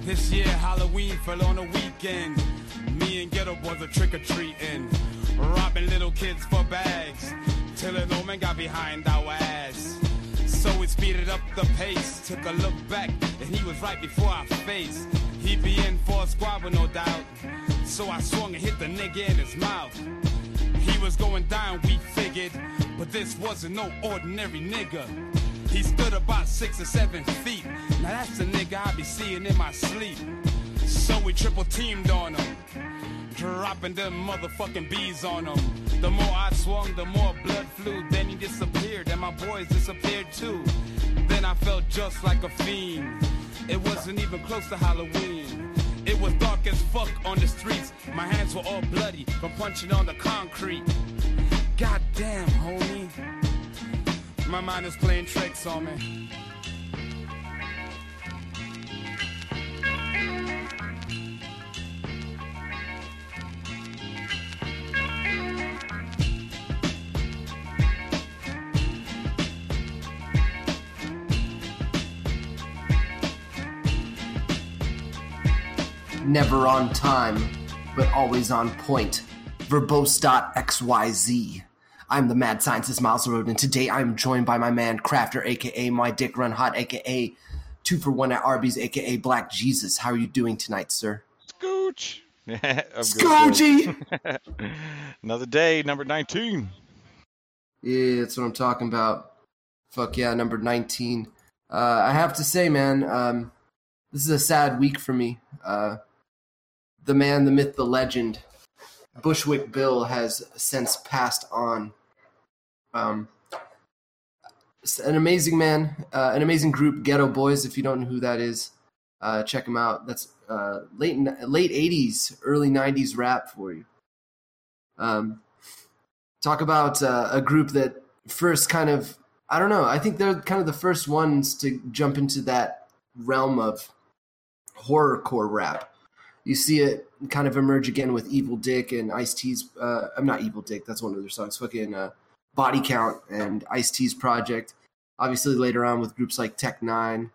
This year Halloween fell on a weekend. Me and Ghetto Boys are trick-or-treating, robbing little kids for bags, till an old man got behind our ass. So we speeded up the pace, took a look back, and he was right before our face. He'd be in for a squabble, no doubt, so I swung and hit the nigga in his mouth. He was going down, we figured, but this wasn't no ordinary nigga. He stood about 6 or 7 feet. Now that's the nigga I be seeing in my sleep. So we triple teamed on him, dropping them motherfucking bees on him. The more I swung, the more blood flew. Then he disappeared, and my boys disappeared too. Then I felt just like a fiend. It wasn't even close to Halloween. It was dark as fuck on the streets. My hands were all bloody from punching on the concrete. Goddamn, homie. My mind is playing tricks on me. Never on time, but always on point. Verbose.xyz. I'm the mad scientist Miles Road, and today I'm joined by my man Crafter, aka My Dick Run Hot, aka 2 for 1 at Arby's, aka Black Jesus. How are you doing tonight, sir? Scooch! Scoochie! Another day, number 19. Yeah, that's what I'm talking about. Fuck yeah, number 19. I have to say, man, this is a sad week for me. The man, the myth, the legend, Bushwick Bill has since passed on. An amazing man, an amazing group, Ghetto Boys. If you don't know who that is, check them out. That's late 80s, early 90s rap for you. Talk about a group that first kind of, I don't know, I think they're kind of the first ones to jump into that realm of horrorcore rap. You see it kind of emerge again with Evil Dick and Ice-T's, I'm not Evil Dick, that's one of their songs, fucking Body Count and Ice-T's project. Obviously later on with groups like Tech Nine.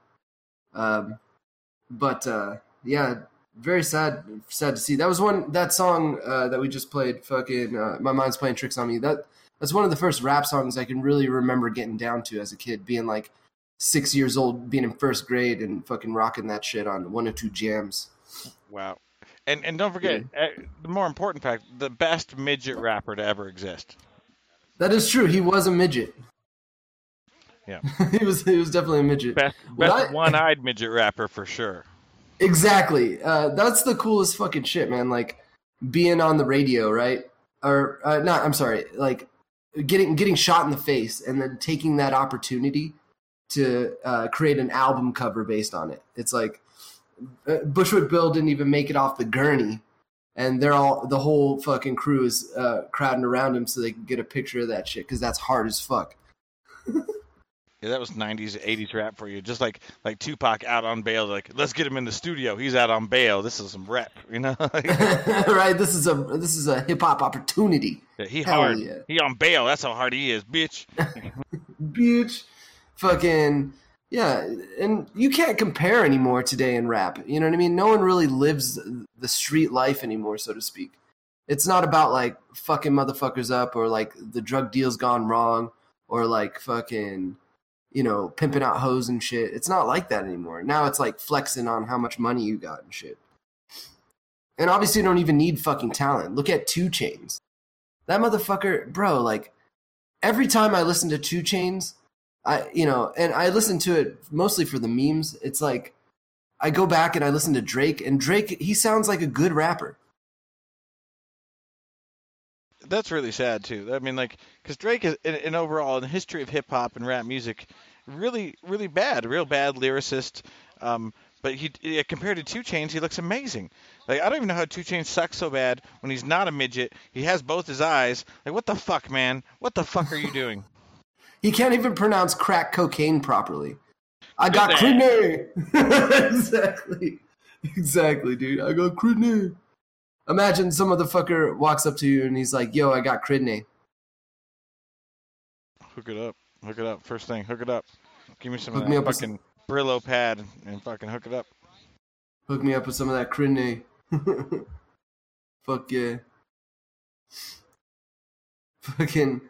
Yeah, very sad to see. That was that song that we just played, fucking My Mind's Playing Tricks on Me. That's one of the first rap songs I can really remember getting down to as a kid, being like 6 years old, being in first grade and fucking rocking that shit on 102 Jams. Wow. And don't forget, the more important fact, the best midget rapper to ever exist. That is true. He was a midget. Yeah. he was definitely a midget. Best one-eyed midget rapper for sure. Exactly. That's the coolest fucking shit, man. Like being on the radio, right? Or not, I'm sorry, like getting shot in the face and then taking that opportunity to create an album cover based on it. It's like Bushwick Bill didn't even make it off the gurney, and the whole fucking crew is crowding around him so they can get a picture of that shit because that's hard as fuck. Yeah, that was 90s, 80s rap for you. Just like Tupac out on bail, like, let's get him in the studio. He's out on bail. This is some rap, you know? Right, this is a hip-hop opportunity. Yeah, he hard. Yeah. He on bail. That's how hard he is, bitch. Bitch. Fucking, yeah. And you can't compare anymore today in rap. You know what I mean? No one really lives the street life anymore, so to speak. It's not about, like, fucking motherfuckers up or, like, the drug deal's gone wrong or, like, fucking, you know, pimping out hoes and shit. It's not like that anymore. Now it's, like, flexing on how much money you got and shit. And obviously you don't even need fucking talent. Look at 2 Chainz. That motherfucker, bro, like, every time I listen to 2 Chainz, and I listen to it mostly for the memes. It's like, I go back and I listen to Drake, and Drake, he sounds like a good rapper. That's really sad, too. I mean, like, because Drake is, in overall, in the history of hip-hop and rap music, really, really bad, real bad lyricist. But he compared to 2 Chainz, he looks amazing. Like, I don't even know how 2 Chainz sucks so bad when he's not a midget. He has both his eyes. Like, what the fuck, man? What the fuck are you doing? He can't even pronounce crack cocaine properly. I got kidney. Exactly, dude. I got kidney. Imagine some motherfucker walks up to you and he's like, yo, I got kidney. Hook it up. Hook it up. First thing, hook it up. Give me some of that fucking Brillo pad and fucking hook it up. Hook me up with some of that crine. Fuck yeah. Fucking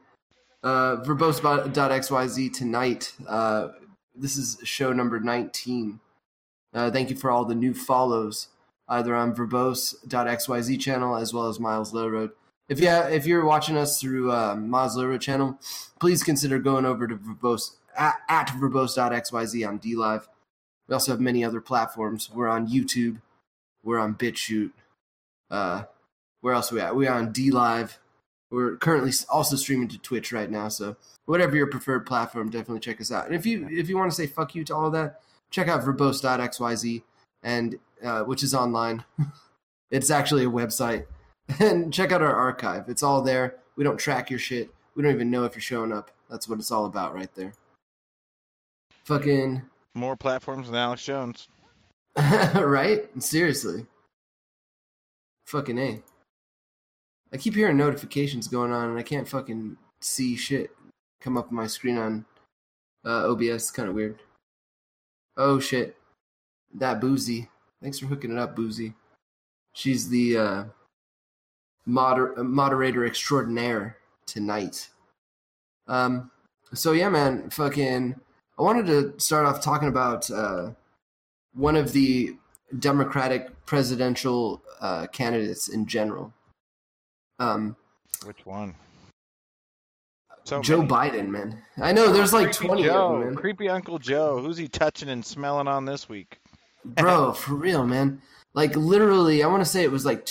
verbose.xyz tonight. This is show number 19. Thank you for all the new follows, either on verbose.xyz channel as well as Miles Railroad. If you're watching us through Miles Railroad channel, please consider going over to verbose at verbose.xyz on DLive. We also have many other platforms. We're on YouTube. We're on BitChute. Where else are we at? We're on DLive. We're currently also streaming to Twitch right now. So whatever your preferred platform, definitely check us out. And if you want to say fuck you to all of that, check out verbose.xyz, and which is online. It's actually a website. And check out our archive. It's all there. We don't track your shit. We don't even know if you're showing up. That's what it's all about right there. Fucking... More platforms than Alex Jones. Right? Seriously. Fucking A. I keep hearing notifications going on, and I can't fucking see shit come up on my screen on OBS. Kind of weird. Oh, shit. That Boozy. Thanks for hooking it up, Boozy. She's the moderator extraordinaire tonight. So, yeah, man, fucking... I wanted to start off talking about one of the Democratic presidential candidates in general. Which one? Joe Biden, man. I know, there's like 20 of them, man. Creepy Uncle Joe. Who's he touching and smelling on this week? Bro, for real, man. Like, literally, I want to say it was like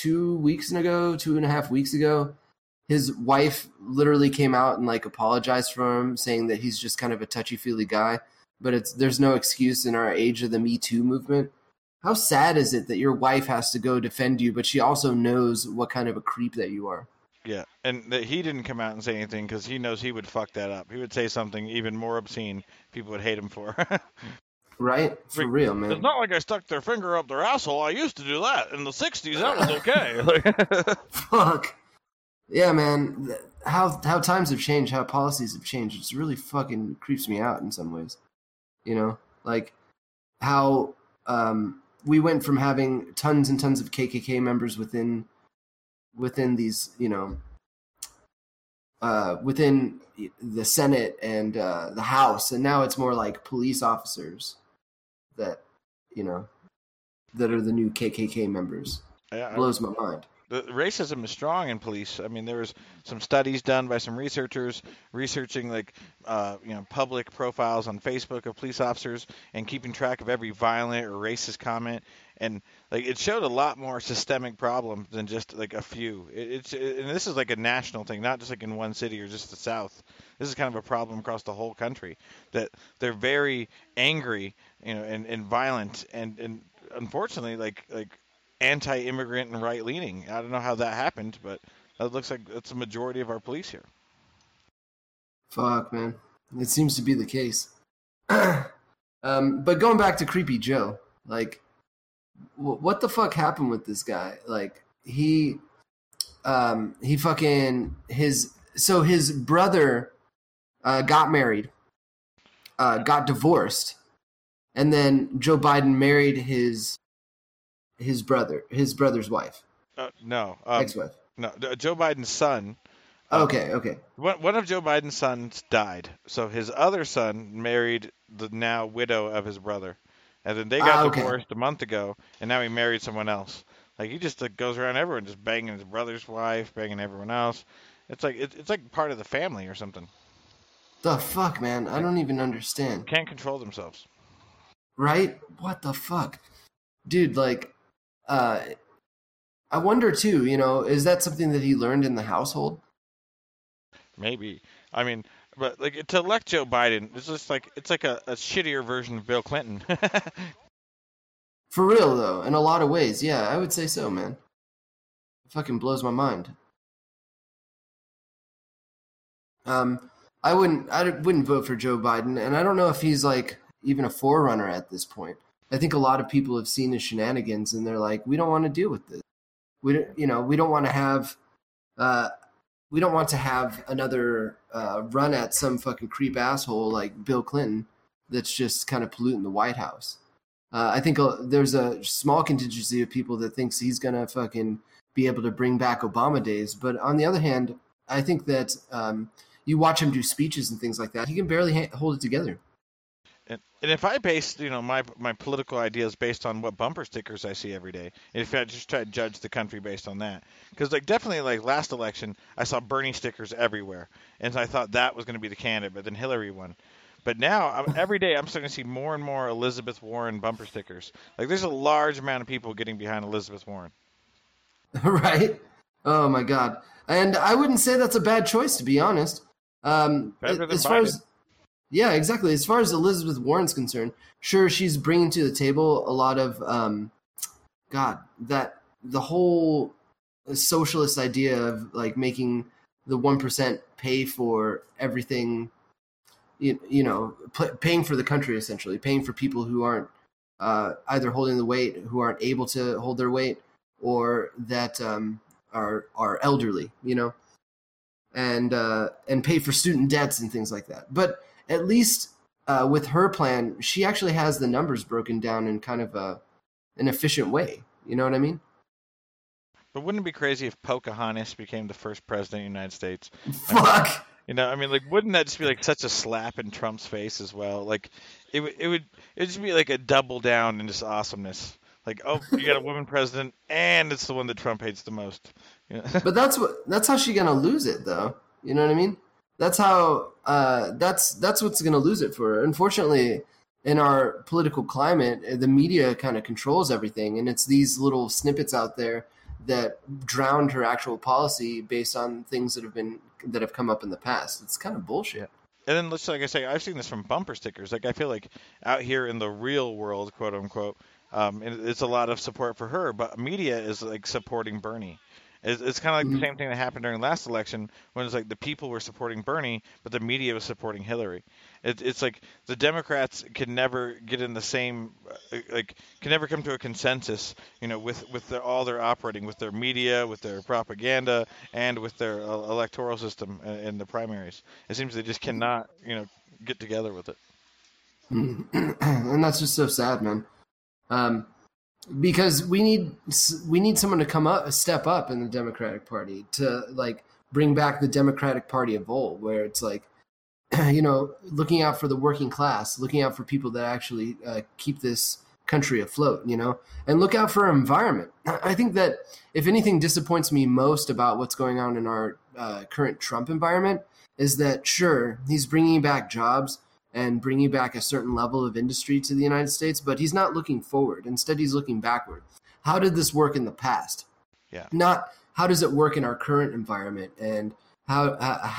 2.5 weeks ago, his wife literally came out and like apologized for him, saying that he's just kind of a touchy-feely guy. But there's no excuse in our age of the Me Too movement. How sad is it that your wife has to go defend you, but she also knows what kind of a creep that you are? Yeah, and that he didn't come out and say anything because he knows he would fuck that up. He would say something even more obscene people would hate him for. Right? For real, man. It's not like I stuck their finger up their asshole. I used to do that. In the 60s, that was okay. Fuck. Yeah, man. How times have changed, how policies have changed. It's really fucking creeps me out in some ways. You know? Like, how we went from having tons and tons of KKK members within these, you know, within the Senate and the House, and now it's more like police officers that, you know, that are the new KKK members. Yeah, blows my mind. The racism is strong in police. I mean, there was some studies done by some researchers researching like, public profiles on Facebook of police officers and keeping track of every violent or racist comment. And like, it showed a lot more systemic problem than just like a few. And this is like a national thing, not just like in one city or just the South. This is kind of a problem across the whole country, that they're very angry, you know, and violent and unfortunately like anti-immigrant and right-leaning. I don't know how that happened, but that looks like that's the majority of our police here. Fuck, man. It seems to be the case. But going back to Creepy Joe, like, what the fuck happened with this guy? Like, he fucking, his brother got married, got divorced, and then Joe Biden married his brother's wife. No. Ex-wife. No, Joe Biden's son. Okay. One of Joe Biden's sons died, so his other son married the now widow of his brother, and then they got divorced a month ago, and now he married someone else. Like, he just goes around everyone, just banging his brother's wife, banging everyone else. It's like part of the family or something. The fuck, man? I don't even understand. Can't control themselves. Right? What the fuck? Dude, like, I wonder too, you know, is that something that he learned in the household? Maybe. I mean, but like, to elect Joe Biden, it's just like, it's like a shittier version of Bill Clinton. For real though, in a lot of ways, yeah, I would say so, man. It fucking blows my mind. I wouldn't vote for Joe Biden, and I don't know if he's like even a forerunner at this point. I think a lot of people have seen his shenanigans, and they're like, we don't want to deal with this. We don't want to have another run at some fucking creep asshole like Bill Clinton that's just kind of polluting the White House. I think there's a small contingency of people that thinks he's gonna fucking be able to bring back Obama days. But on the other hand, I think that you watch him do speeches and things like that, he can barely hold it together. And if I based, my political ideas based on what bumper stickers I see every day, and if I just try to judge the country based on that, because definitely last election, I saw Bernie stickers everywhere, and I thought that was going to be the candidate, but then Hillary won. But now every day I'm starting to see more and more Elizabeth Warren bumper stickers. There's a large amount of people getting behind Elizabeth Warren. Right? Oh my God! And I wouldn't say that's a bad choice, to be honest. Better than as Biden. far as Yeah, exactly. As far as Elizabeth Warren's concerned, sure, she's bringing to the table a lot of, that the whole socialist idea of making the 1% pay for everything, paying for the country, essentially, paying for people who aren't either holding the weight, who aren't able to hold their weight, or that are elderly, and pay for student debts and things like that. But at least with her plan, she actually has the numbers broken down in kind of an efficient way. You know what I mean? But wouldn't it be crazy if Pocahontas became the first president of the United States? Fuck! Wouldn't that just be such a slap in Trump's face as well? It would just be a double down in just awesomeness. Oh, you got a woman president, and it's the one that Trump hates the most. But that's how she's gonna lose it, though. You know what I mean? That's how that's what's going to lose it for her. Unfortunately, in our political climate, the media kind of controls everything, and it's these little snippets out there that drowned her actual policy based on things that have come up in the past. It's kind of bullshit. And then, like I say, I've seen this from bumper stickers. I feel like out here in the real world, quote unquote, it's a lot of support for her, but media is supporting Bernie. It's kind of the same thing that happened during the last election when it's the people were supporting Bernie, but the media was supporting Hillary. It's the Democrats can never get in the same, can never come to a consensus, with all their operating, with their media, with their propaganda, and with their electoral system in the primaries. It seems they just cannot, get together with it. And that's just so sad, man. Because we need someone to step up in the Democratic Party to bring back the Democratic Party of old, where it's looking out for the working class, looking out for people that actually keep this country afloat, and look out for our environment. I think that if anything disappoints me most about what's going on in our current Trump environment is that, sure, he's bringing back jobs and bringing back a certain level of industry to the United States, but he's not looking forward. Instead, he's looking backward. How did this work in the past? Yeah. Not how does it work in our current environment, and what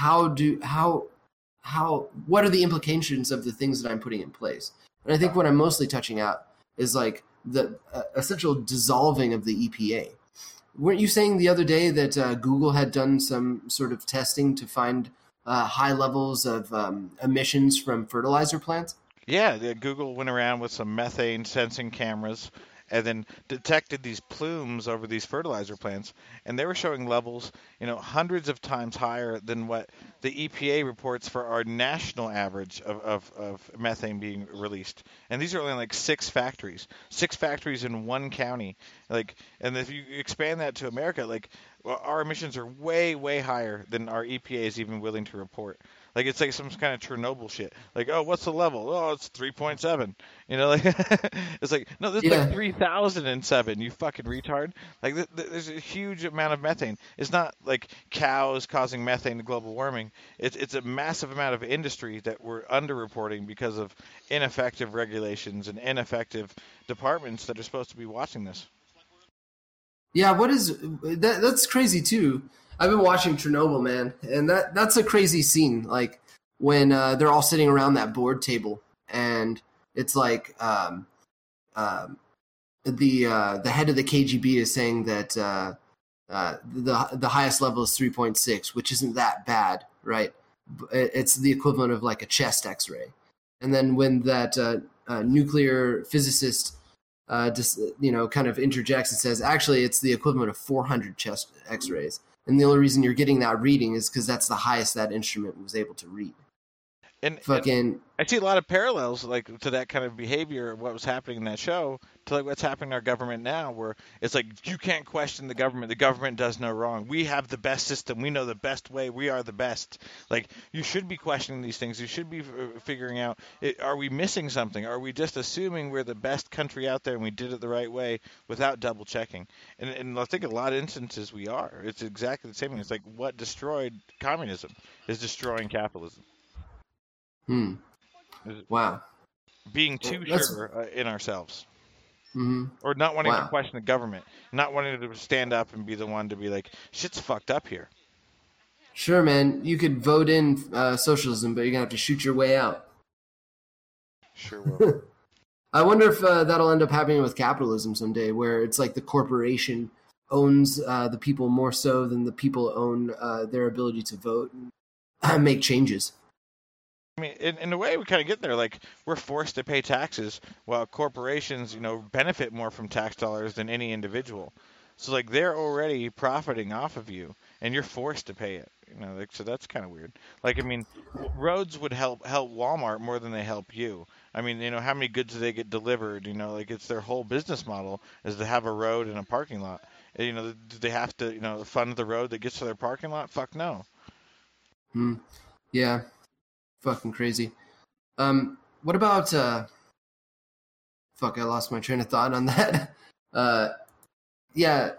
are the implications of the things that I'm putting in place? And I think what I'm mostly touching out is the essential dissolving of the EPA. Weren't you saying the other day that Google had done some sort of testing to find high levels of emissions from fertilizer plants? Yeah, Google went around with some methane sensing cameras and then detected these plumes over these fertilizer plants, and they were showing levels, hundreds of times higher than what the EPA reports for our national average of methane being released. And these are only 6 factories in one county. And if you expand that to America, our emissions are way, way higher than our EPA is even willing to report. It's some kind of Chernobyl shit. Oh, what's the level? Oh, it's 3.7. It's no, this is 3,007. You fucking retard. There's a huge amount of methane. It's not cows causing methane to global warming. It's a massive amount of industry that we're underreporting because of ineffective regulations and ineffective departments that are supposed to be watching this. Yeah, what is that? That's crazy too. I've been watching Chernobyl, man, and that's a crazy scene. When they're all sitting around that board table, and it's the head of the KGB is saying that the highest level is 3.6, which isn't that bad, right? It's the equivalent of a chest X-ray. And then when that nuclear physicist kind of interjects and says, actually, it's the equivalent of 400 chest X-rays. And the only reason you're getting that reading is because that's the highest that instrument was able to read. And fucking. I see a lot of parallels like to that kind of behavior, what was happening in that show, to like what's happening in our government now, where it's like you can't question the government. The government does no wrong. We have the best system. We know the best way. We are the best. Like you should be questioning these things. You should be figuring out: are we missing something? Are we just assuming we're the best country out there and we did it the right way without double checking? And I think in a lot of instances we are. It's exactly the same thing. It's like what destroyed communism is destroying capitalism. Wow. Being too sure in ourselves. Or not wanting to question the government. Not wanting to stand up and be the one to be like, shit's fucked up here. Sure, man. You could vote in socialism, but you're going to have to shoot your way out. Sure will. I wonder if that'll end up happening with capitalism someday, where it's like the corporation owns the people more so than the people own their ability to vote and make changes. I mean, in a way, we kind of get there. Like, we're forced to pay taxes, while corporations, benefit more from tax dollars than any individual. So, like, they're already profiting off of you, and you're forced to pay it. So that's kind of weird. Like, I mean, roads would help Walmart more than they help you. I mean, how many goods do they get delivered? Like, it's their whole business model is to have a road and a parking lot. Do they have to, fund the road that gets to their parking lot? Fuck no. Yeah. Fucking crazy. What about fuck, I lost my train of thought on that. Yeah.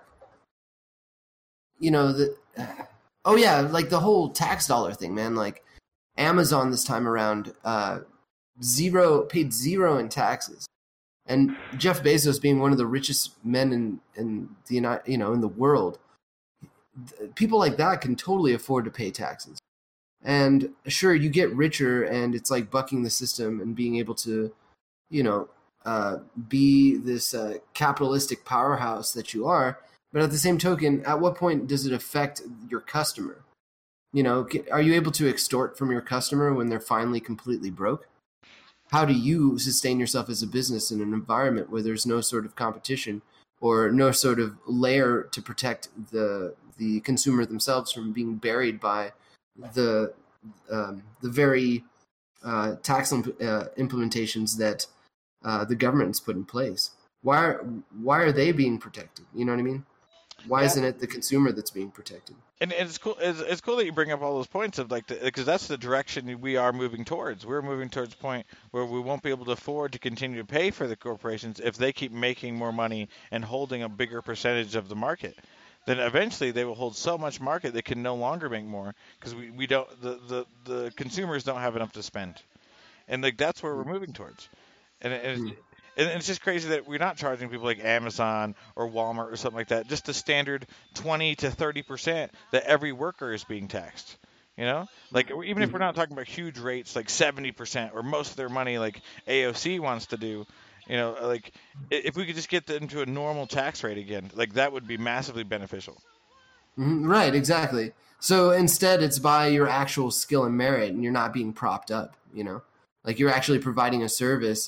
Like the whole tax dollar thing, man. Like Amazon this time around paid zero in taxes. And Jeff Bezos being one of the richest men in the in the world, people like that can totally afford to pay taxes. And sure, you get richer, and it's like bucking the system and being able to, be this capitalistic powerhouse that you are. But at the same token, at what point does it affect your customer? Are you able to extort from your customer when they're finally completely broke? How do you sustain yourself as a business in an environment where there's no sort of competition or no sort of layer to protect the consumer themselves from being buried by the very tax implementations that the government's put in place? Why are they being protected? You know what I mean? Why isn't it the consumer that's being protected? And it's cool. It's cool that you bring up all those points of because that's the direction we are moving towards. We're moving towards a point where we won't be able to afford to continue to pay for the corporations if they keep making more money and holding a bigger percentage of the market. Then eventually they will hold so much market they can no longer make more because we don't the consumers don't have enough to spend, and that's where we're moving towards, and it's just crazy that we're not charging people like Amazon or Walmart or something like that just the standard 20 to 30% that every worker is being taxed. Like even if we're not talking about huge rates like 70% or most of their money like AOC wants to do. Like if we could just get them to a normal tax rate again, like that would be massively beneficial. Right, exactly. So instead it's by your actual skill and merit and you're not being propped up, like you're actually providing a service.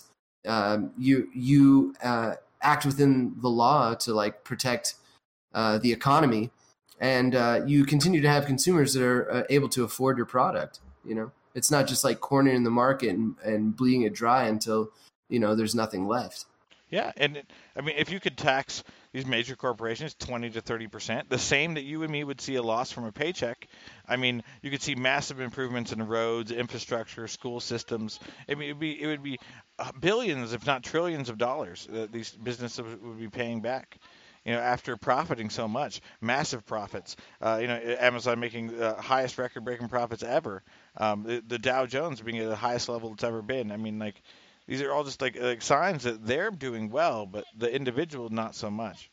You act within the law to like protect the economy, and you continue to have consumers that are able to afford your product. It's not just like cornering the market and bleeding it dry until there's nothing left. Yeah, and I mean, if you could tax these major corporations 20 to 30%, the same that you and me would see a loss from a paycheck, I mean, you could see massive improvements in roads, infrastructure, school systems. I mean, it would be billions, if not trillions of dollars that these businesses would be paying back. After profiting so much, massive profits. Amazon making the highest record-breaking profits ever. The Dow Jones being at the highest level it's ever been. I mean, like. These are all just like signs that they're doing well, but the individual not so much.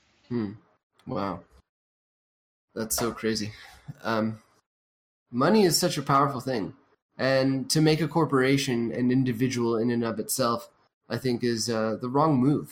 Wow. That's so crazy. Money is such a powerful thing. And to make a corporation an individual in and of itself, I think is the wrong move.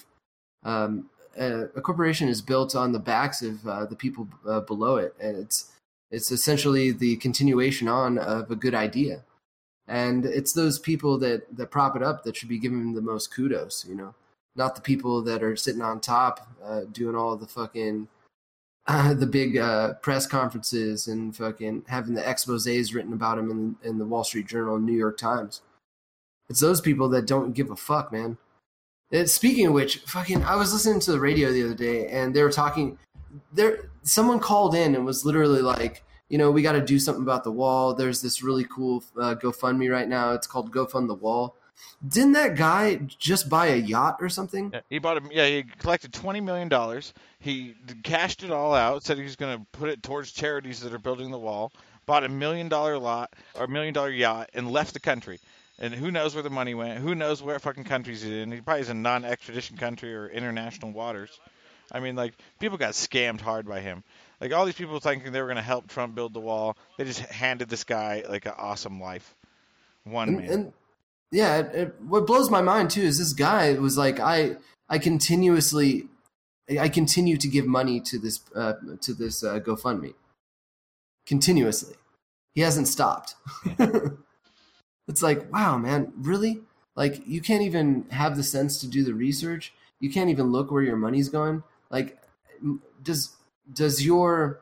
A corporation is built on the backs of the people below it. And it's essentially the continuation on of a good idea. And it's those people that prop it up that should be given the most kudos, not the people that are sitting on top doing all the fucking the big press conferences and fucking having the exposés written about him in the Wall Street Journal and New York Times. It's those people that don't give a fuck, man. Speaking of which, fucking, I was listening to the radio the other day, and they were talking. Someone called in and was literally like, we got to do something about the wall. There's this really cool GoFundMe right now. It's called GoFund the Wall. Didn't that guy just buy a yacht or something? Yeah, he collected $20 million. He cashed it all out, said he was going to put it towards charities that are building the wall, bought $1 million lot or $1 million yacht, and left the country. And who knows where the money went? Who knows where fucking countries he's in? He probably is in non-extradition country or international waters. I mean, like, people got scammed hard by him. Like, all these people thinking they were going to help Trump build the wall, they just handed this guy, like, an awesome life. Man. And what blows my mind, too, is this guy was like, I continue to give money to this GoFundMe. Continuously. He hasn't stopped. It's like, wow, man, really? Like, you can't even have the sense to do the research. You can't even look where your money's going. Like, does your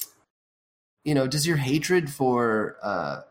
hatred for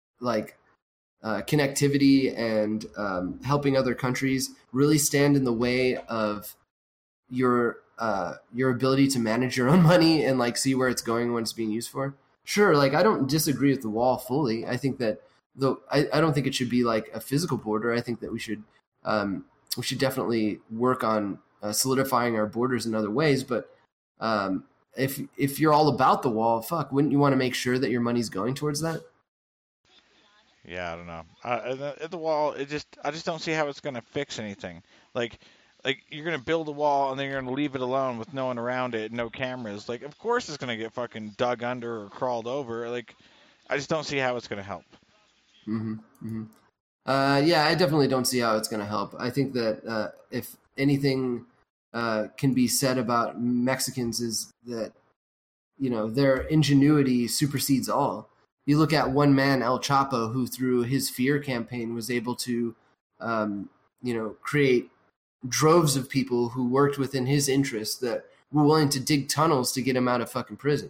connectivity and helping other countries really stand in the way of your ability to manage your own money and like see where it's going and what it's being used for? Sure, like, I don't disagree with the wall fully. I think that I don't think it should be like a physical border. I think that we should definitely work on solidifying our borders in other ways. But if you're all about the wall, fuck, wouldn't you want to make sure that your money's going towards that? Yeah, I don't know. The wall, I just don't see how it's going to fix anything. Like you're going to build a wall and then you're going to leave it alone with no one around it, no cameras. Like, of course it's going to get fucking dug under or crawled over. Like, I just don't see how it's going to help. Mm-hmm. Mm-hmm. Yeah, I definitely don't see how it's going to help. I think that if anything can be said about Mexicans is that, their ingenuity supersedes all. You look at one man, El Chapo, who through his fear campaign was able to, create droves of people who worked within his interests that were willing to dig tunnels to get him out of fucking prison.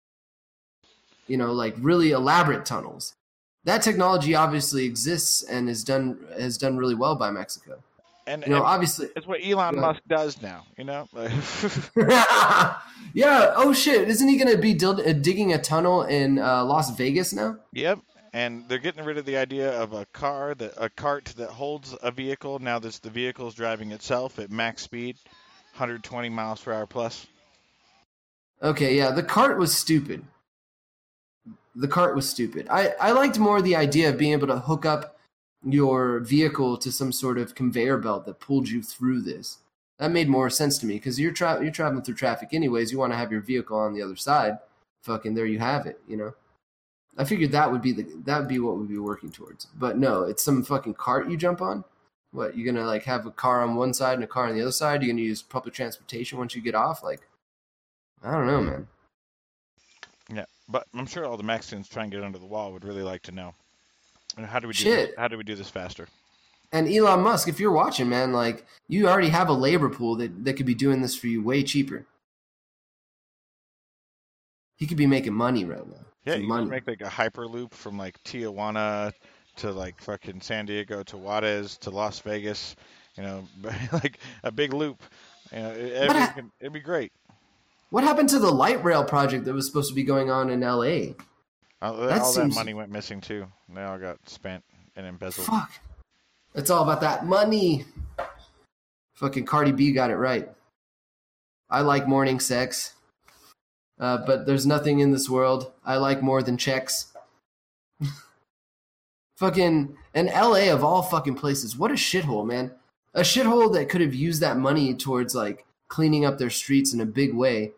Like really elaborate tunnels. That technology obviously exists and has done really well by Mexico. And obviously it's what Elon Musk does now. Yeah. Oh shit! Isn't he going to be digging a tunnel in Las Vegas now? Yep. And they're getting rid of the idea of a cart that holds a vehicle. Now the vehicle is driving itself at max speed, 120 miles per hour plus. Okay. Yeah. The cart was stupid. I liked more the idea of being able to hook up your vehicle to some sort of conveyor belt that pulled you through this. That made more sense to me because you're traveling through traffic anyways. You want to have your vehicle on the other side. Fucking there you have it. I figured that would be what we'd be working towards. But no, it's some fucking cart you jump on. What, you're gonna like have a car on one side and a car on the other side? You're gonna use public transportation once you get off? Like, I don't know, man. Yeah, but I'm sure all the Mexicans trying to get under the wall would really like to know. How do we do Shit. this? How do we do this faster? And Elon Musk, if you're watching, man, like you already have a labor pool that could be doing this for you way cheaper. He could be making money right now. Yeah, you can make like a hyperloop from like Tijuana to like fucking San Diego to Juarez to Las Vegas. Like a big loop. It'd be great. What happened to the light rail project that was supposed to be going on in L.A.? That money went missing too. They all got spent and embezzled. Fuck. It's all about that money. Fucking Cardi B got it right. I like morning sex. But there's nothing in this world I like more than checks. Fucking, and LA of all fucking places, what a shithole, man. A shithole that could have used that money towards like cleaning up their streets in a big way,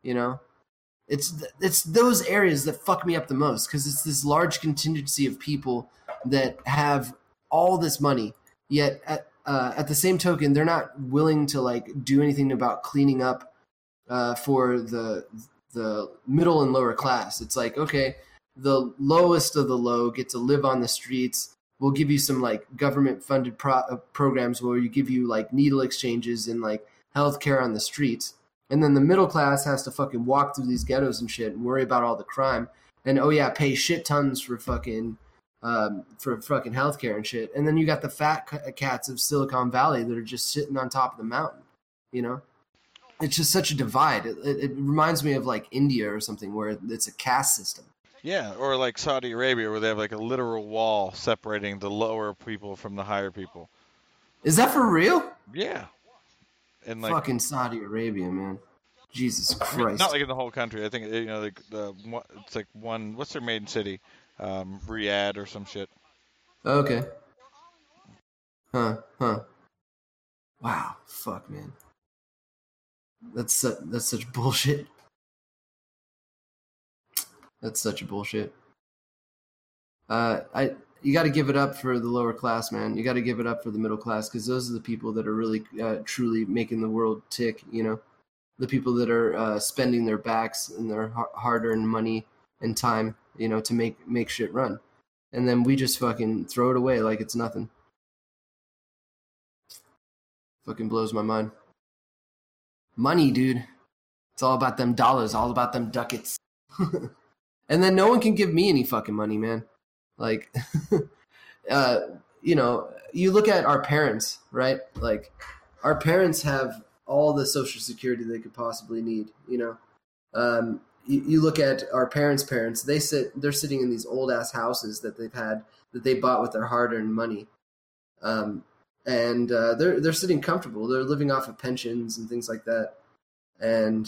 It's those areas that fuck me up the most because it's this large contingency of people that have all this money, yet at the same token, they're not willing to like do anything about cleaning up for the middle and lower class. It's like, okay, the lowest of the low get to live on the streets. We'll give you some like government funded programs where you give you like needle exchanges and like healthcare on the streets. And then the middle class has to fucking walk through these ghettos and shit and worry about all the crime. And pay shit tons for fucking healthcare and shit. And then you got the fat cats of Silicon Valley that are just sitting on top of the mountain. You know, it's just such a divide. It reminds me of like India or something where it's a caste system. Yeah, or like Saudi Arabia where they have like a literal wall separating the lower people from the higher people. Is that for real? Yeah. And like fucking Saudi Arabia, man. Jesus Christ. Not like in the whole country. I think like it's like one. What's their main city? Riyadh or some shit. Okay. Huh. Wow. Fuck, man. That's such bullshit. That's such a bullshit. You got to give it up for the lower class, man. You got to give it up for the middle class because those are the people that are really truly making the world tick. You know, the people that are spending their backs and their hard-earned money and time, you know, to make shit run, and then we just fucking throw it away like it's nothing. Fucking blows my mind. Money, dude. It's all about them dollars, all about them ducats. And then no one can give me any fucking money, man. Like, you know, you look at our parents, right? Like, our parents have all the social security they could possibly need, you know? You look at our parents' parents, they're sitting in these old-ass houses that they bought with their hard-earned money. And they're sitting comfortable. They're living off of pensions and things like that. And,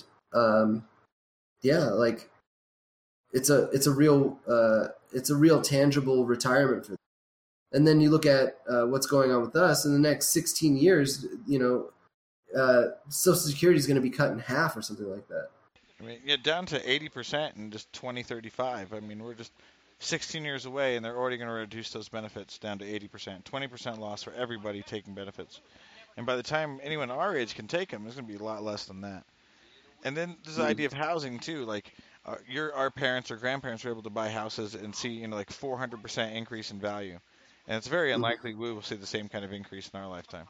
like, it's a real tangible retirement for them. And then you look at what's going on with us in the next 16 years, you know, Social Security is going to be cut in half or something like that. I mean, yeah, down to 80% in just 2035. I mean, we're just 16 years away, and they're already going to reduce those benefits down to 80%. 20% loss for everybody taking benefits. And by the time anyone our age can take them, there's going to be a lot less than that. And then there's the idea of housing, too. Like, our parents or grandparents were able to buy houses and see, you know, like 400% increase in value. And it's very unlikely we will see the same kind of increase in our lifetime.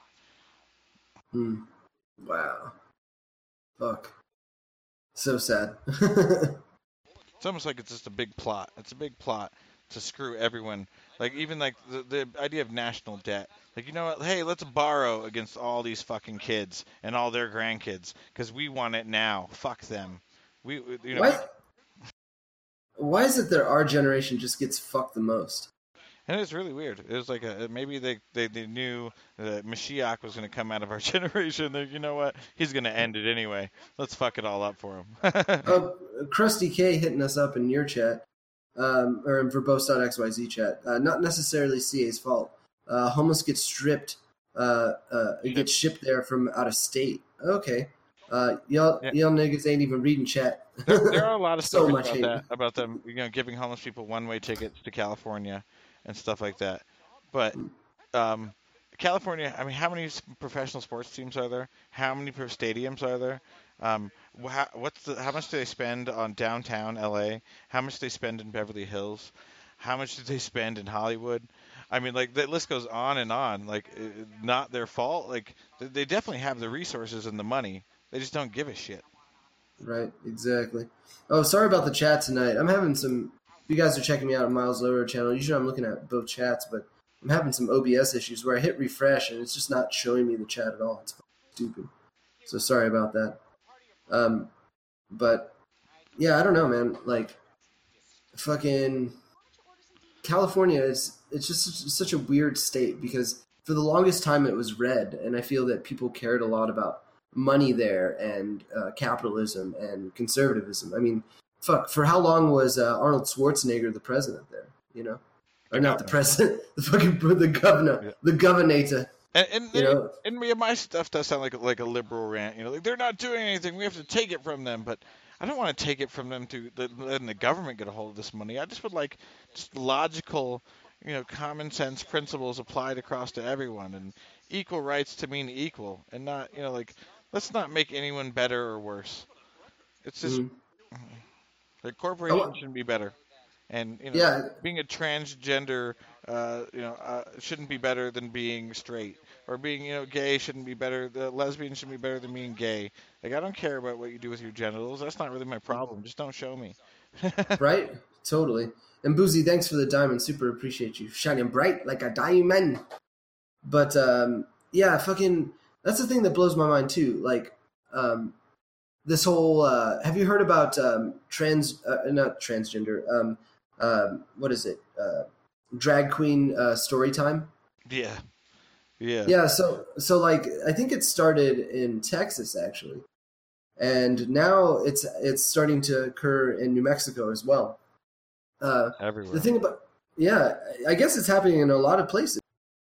Wow. Fuck. So sad. It's almost like it's just a big plot. It's a big plot to screw everyone. Like, even like the idea of national debt. Like, you know what? Hey, let's borrow against all these fucking kids and all their grandkids because we want it now. Fuck them. You know. Why is it that our generation just gets fucked the most? And it's really weird. It was like maybe they knew that Mashiach was going to come out of our generation. They're, you know what? He's going to end it anyway. Let's fuck it all up for him. Krusty K hitting us up in your chat, or in verbose.xyz chat. Not necessarily CA's fault. Homeless get stripped. It gets shipped there from out of state. Okay. Y'all niggas ain't even reading chat. There are a lot of so stories about them, you know, giving homeless people one-way tickets to California and stuff like that. But California, I mean, how many professional sports teams are there? How many stadiums are there? How much do they spend on downtown LA? How much do they spend in Beverly Hills? How much do they spend in Hollywood? I mean, like, the list goes on and on. Like, not their fault. Like, they definitely have the resources and the money. They just don't give a shit. Right, exactly. Oh, sorry about the chat tonight. I'm having some... If you guys are checking me out on Miles Lower channel, usually I'm looking at both chats, but I'm having some OBS issues where I hit refresh and it's just not showing me the chat at all. It's stupid. So sorry about that. But, yeah, I don't know, man. Like, fucking... California it's just such a weird state because for the longest time it was red, and I feel that people cared a lot about money there and capitalism and conservatism. I mean, fuck, for how long was Arnold Schwarzenegger the president there? You know, or not the president, the governor, the governator. And you know? And my stuff does sound like a liberal rant. You know, like they're not doing anything. We have to take it from them, but I don't want to take it from them to letting the government get a hold of this money. I just would like just logical, you know, common sense principles applied across to everyone, and equal rights to mean equal, and not, you know, like, let's not make anyone better or worse. It's just like corporations shouldn't be better, and, you know, being a transgender shouldn't be better than being straight, or being, gay shouldn't be better. The lesbian shouldn't be better than being gay. Like, I don't care about what you do with your genitals. That's not really my problem. Just don't show me. Right? Totally. And Boozy, thanks for the diamond. Super appreciate you. Shining bright like a diamond. But, yeah, fucking, that's the thing that blows my mind, too. Like, this whole, have you heard about not transgender, what is it? Drag queen story time? Yeah. Yeah. Yeah, so like, I think it started in Texas, actually. And now it's starting to occur in New Mexico as well. Everywhere. The thing about, yeah, I guess it's happening in a lot of places.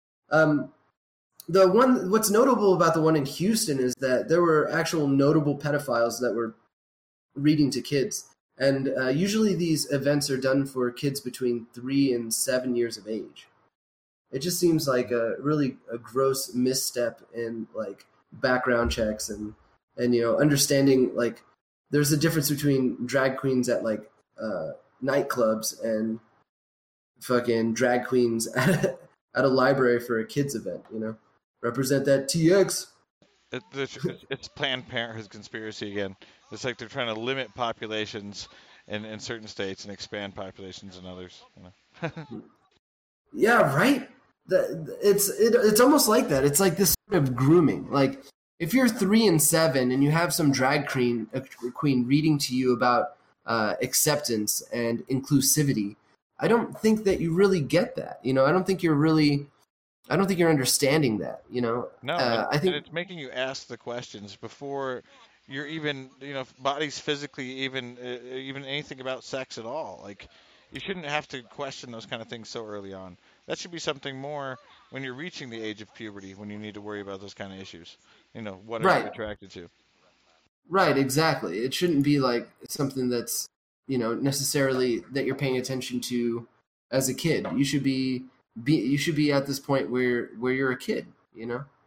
What's notable about the one in Houston is that there were actual notable pedophiles that were reading to kids. And usually these events are done for kids between 3 and 7 years of age. It just seems like a gross misstep in like background checks and understanding, like, there's a difference between drag queens at like nightclubs and fucking drag queens at a library for a kids event. Represent that TX. It's Planned Parenthood conspiracy again. It's like they're trying to limit populations in certain states and expand populations in others. Yeah, right. It's almost like that. It's like this sort of grooming. Like, if you're 3 and 7 and you have some drag queen reading to you about acceptance and inclusivity, I don't think that you really get that. I don't think you're understanding that. No, I think it's making you ask the questions before you're even, bodies physically even anything about sex at all. Like, you shouldn't have to question those kind of things so early on. That should be something more when you're reaching the age of puberty, when you need to worry about those kind of issues. What are you attracted to? Right, exactly. It shouldn't be like something that's, necessarily that you're paying attention to as a kid. You should be at this point where you're a kid, I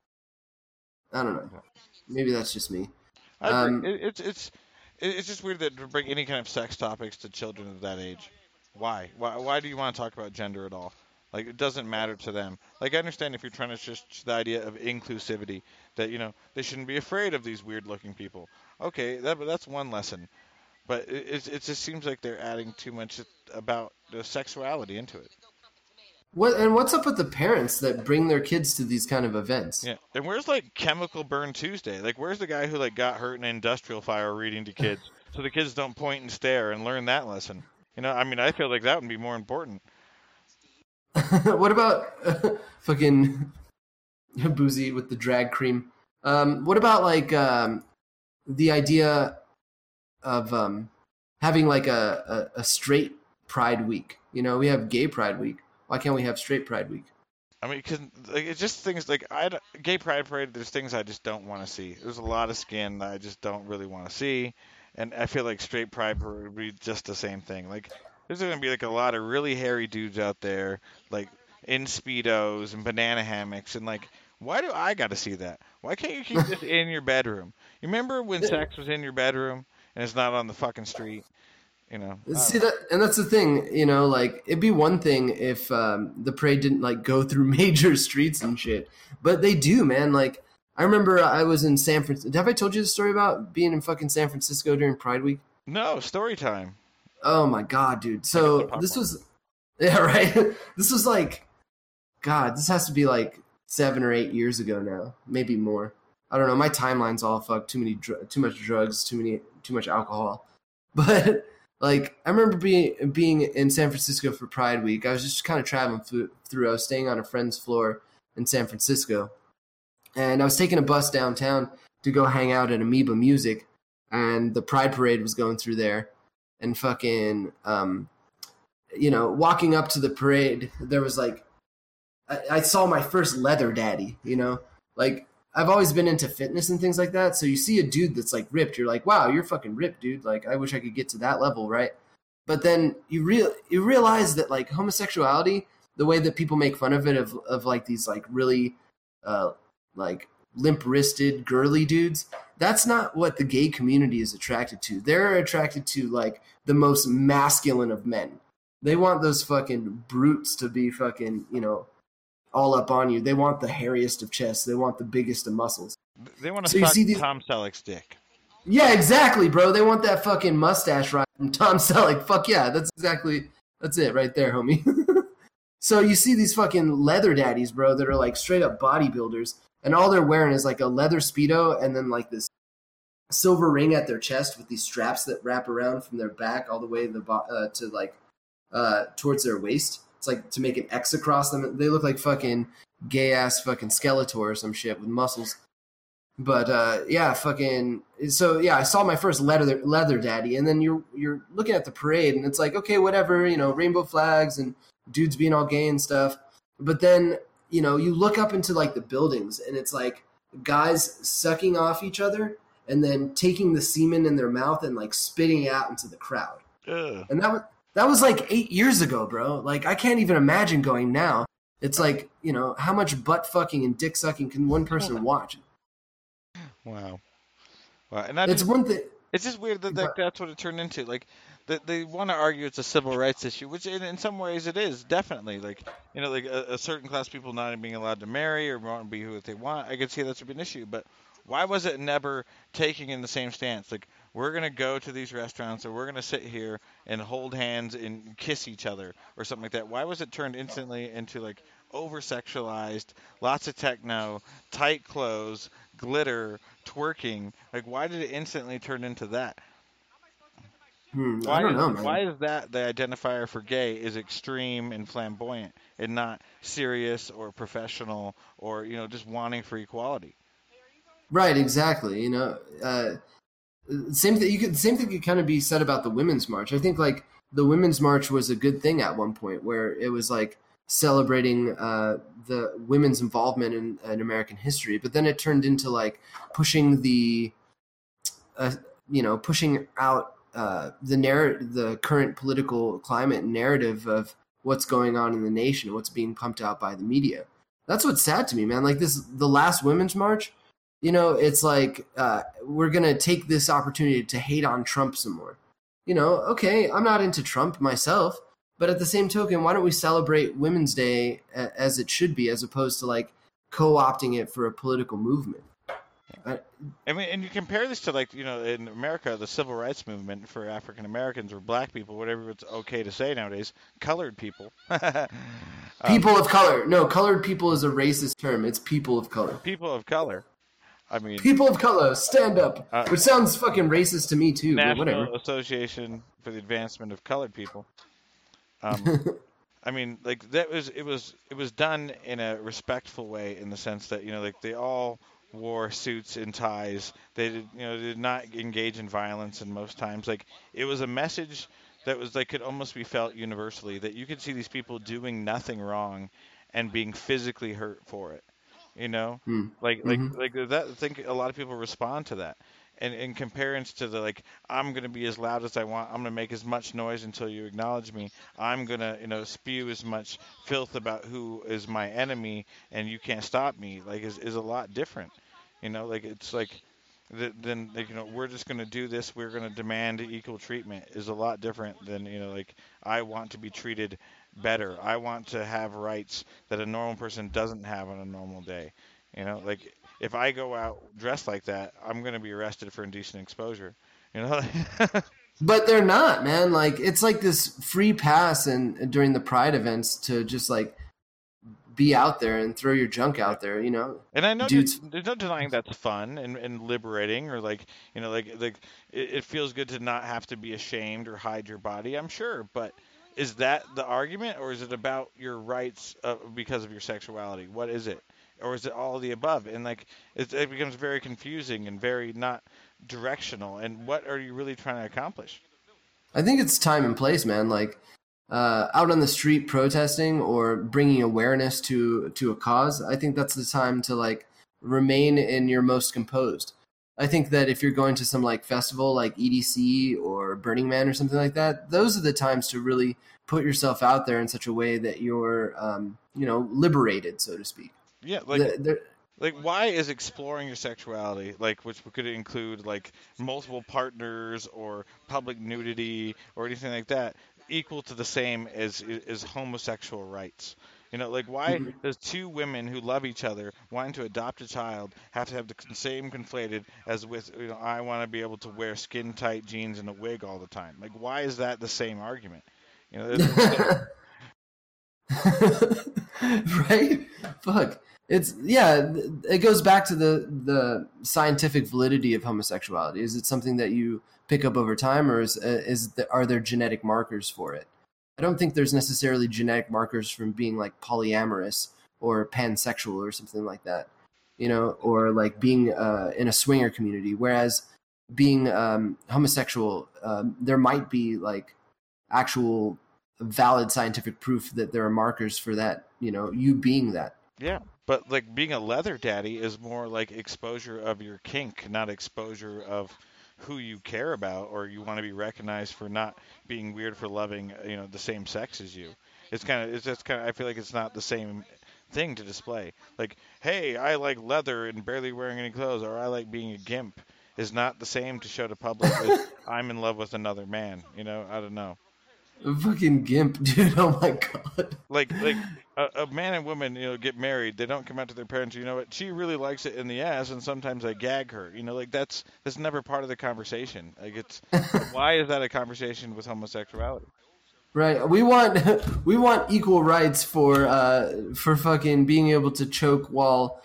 don't know. Maybe that's just me. It's just weird that to bring any kind of sex topics to children of that age. Why do you want to talk about gender at all? Like, it doesn't matter to them. Like, I understand if you're trying to just the idea of inclusivity, that, they shouldn't be afraid of these weird-looking people. Okay, that's one lesson. But it just seems like they're adding too much about the sexuality into it. What's up with the parents that bring their kids to these kind of events? Yeah, and where's, like, Chemical Burn Tuesday? Like, where's the guy who, like, got hurt in an industrial fire reading to kids so the kids don't point and stare and learn that lesson? I feel like that would be more important. What about fucking Boozy with the drag cream? What about like the idea of having like a straight Pride Week? We have Gay Pride Week. Why can't we have Straight Pride Week? Because like, it's just things like Gay Pride Parade. There's things I just don't want to see. There's a lot of skin that I just don't really want to see, and I feel like Straight Pride Parade would be just the same thing. Like, there's going to be like a lot of really hairy dudes out there, like in Speedos and banana hammocks, and like, why do I got to see that? Why can't you keep this in your bedroom? You remember when sex was in your bedroom and it's not on the fucking street? See that, and that's the thing. Like, it'd be one thing if the parade didn't like go through major streets and shit, but they do, man. Like, I remember I was in San Francisco. Have I told you the story about being in fucking San Francisco during Pride Week? No, story time. Oh my god, dude. So this was, yeah, right. This was like, God, this has to be like 7 or 8 years ago now, maybe more. I don't know. My timeline's all fucked. Too much drugs, too much alcohol. But like, I remember being in San Francisco for Pride Week. I was just kind of traveling through. I was staying on a friend's floor in San Francisco, and I was taking a bus downtown to go hang out at Amoeba Music, and the Pride Parade was going through there. And fucking, walking up to the parade, there was like, I saw my first leather daddy, Like, I've always been into fitness and things like that. So you see a dude that's like ripped, you're like, wow, you're fucking ripped, dude. Like, I wish I could get to that level, right? But then you realize that like homosexuality, the way that people make fun of it, of like these like really like limp-wristed girly dudes, that's not what the gay community is attracted to. They're attracted to like the most masculine of men. They want those fucking brutes to be fucking, you know, all up on you. They want the hairiest of chests. They want the biggest of muscles. They want to So you suck see these- Tom Selleck's dick. Yeah, exactly, bro. They want that fucking mustache right from Tom Selleck. Fuck yeah, that's it right there, homie. So you see these fucking leather daddies, bro, that are like straight up bodybuilders, and all they're wearing is like a leather Speedo and then like this silver ring at their chest with these straps that wrap around from their back all the way to like towards their waist. It's like to make an X across them. They look like fucking gay ass fucking Skeletor or some shit with muscles. But yeah, fucking. So yeah, I saw my first leather daddy, and then you're looking at the parade, and it's like, okay, whatever, you know, rainbow flags and dudes being all gay and stuff. But then, you know, you look up into like the buildings, and it's like guys sucking off each other and then taking the semen in their mouth and like spitting it out into the crowd. Ugh. And that was like 8 years ago, bro. Like I can't even imagine going now. It's like, you know, how much butt fucking and dick sucking can one person watch? Wow. And It's one thing. It's just weird that that's what it turned into. Like, they want to argue it's a civil rights issue, which in some ways it is, definitely. Like, you know, like a certain class of people not being allowed to marry or want to be who they want. I could see that's an issue, but why was it never taking in the same stance? Like, we're going to go to these restaurants or we're going to sit here and hold hands and kiss each other or something like that. Why was it turned instantly into, like, over-sexualized, lots of techno, tight clothes, glitter, twerking? Like, why did it instantly turn into that? I don't know, man. Why is that the identifier for gay is extreme and flamboyant and not serious or professional or, you know, just wanting for equality? Right, exactly. You know, same thing could kind of be said about the Women's March. I think like the Women's March was a good thing at one point, where it was like celebrating the women's involvement in American history, but then it turned into like pushing pushing out the current political climate and narrative of what's going on in the nation, what's being pumped out by the media. That's what's sad to me, man. Like the last Women's March. You know, it's like we're going to take this opportunity to hate on Trump some more. You know, okay, I'm not into Trump myself, but at the same token, why don't we celebrate Women's Day as it should be, as opposed to like co-opting it for a political movement? I mean, and you compare this to, like, you know, in America, the civil rights movement for African Americans or black people, whatever it's okay to say nowadays, colored people. People of color. No, colored people is a racist term. It's people of color. People of color. I mean, people of color, stand up, which sounds fucking racist to me too. National but whatever. Association for the Advancement of Colored People. I mean, like it was done in a respectful way, in the sense that, you know, like they all wore suits and ties. They did not engage in violence, and most times, like, it was a message that was like could almost be felt universally, that you could see these people doing nothing wrong and being physically hurt for it. You know, like that. I think a lot of people respond to that, and in comparison to the, like, I'm gonna be as loud as I want. I'm gonna make as much noise until you acknowledge me. I'm gonna, you know, spew as much filth about who is my enemy, and you can't stop me. Like, is a lot different. You know, like, it's like then, like, you know, we're just gonna do this. We're gonna demand equal treatment is a lot different than, you know, like, I want to be treated better. I want to have rights that a normal person doesn't have on a normal day. You know, like, if I go out dressed like that, I'm going to be arrested for indecent exposure. You know? But they're not, man. Like, it's like this free pass and during the Pride events to just like be out there and throw your junk out there, you know? And I know Dudes. there's no denying that's fun and liberating, or, like, you know, like it feels good to not have to be ashamed or hide your body, I'm sure, but is that the argument, or is it about your rights because of your sexuality? What is it? Or is it all of the above? And, like, it becomes very confusing and very not directional. And what are you really trying to accomplish? I think it's time and place, man. Like, out on the street protesting or bringing awareness to a cause, I think that's the time to, like, remain in your most composed. I think that if you're going to some, like, festival like EDC or Burning Man or something like that, those are the times to really put yourself out there in such a way that you're, you know, liberated, so to speak. Yeah, like, why is exploring your sexuality, like, which could include, like, multiple partners or public nudity or anything like that, equal to the same as homosexual rights. Like why does two women who love each other wanting to adopt a child have to have the same conflated as with, I want to be able to wear skin tight jeans and a wig all the time? Like, why is that the same argument? Right? Fuck. It goes back to the scientific validity of homosexuality. Is it something that you pick up over time, or are there genetic markers for it? I don't think there's necessarily genetic markers from being like polyamorous or pansexual or something like that, or like being in a swinger community. Whereas being homosexual, there might be like actual valid scientific proof that there are markers for that, you being that. Yeah, but like being a leather daddy is more like exposure of your kink, not exposure of who you care about or you want to be recognized for not being weird for loving, the same sex as you. It's just kind of, I feel like it's not the same thing to display. Like, hey, I like leather and barely wearing any clothes, or I like being a gimp is not the same to show to public as I'm in love with another man. I don't know. A fucking gimp, dude. Oh my god. Like a man and woman, get married. They don't come out to their parents. You know what? She really likes it in the ass, and sometimes I gag her. Like that's never part of the conversation. Like it's why is that a conversation with homosexuality? Right. We want equal rights for fucking being able to choke while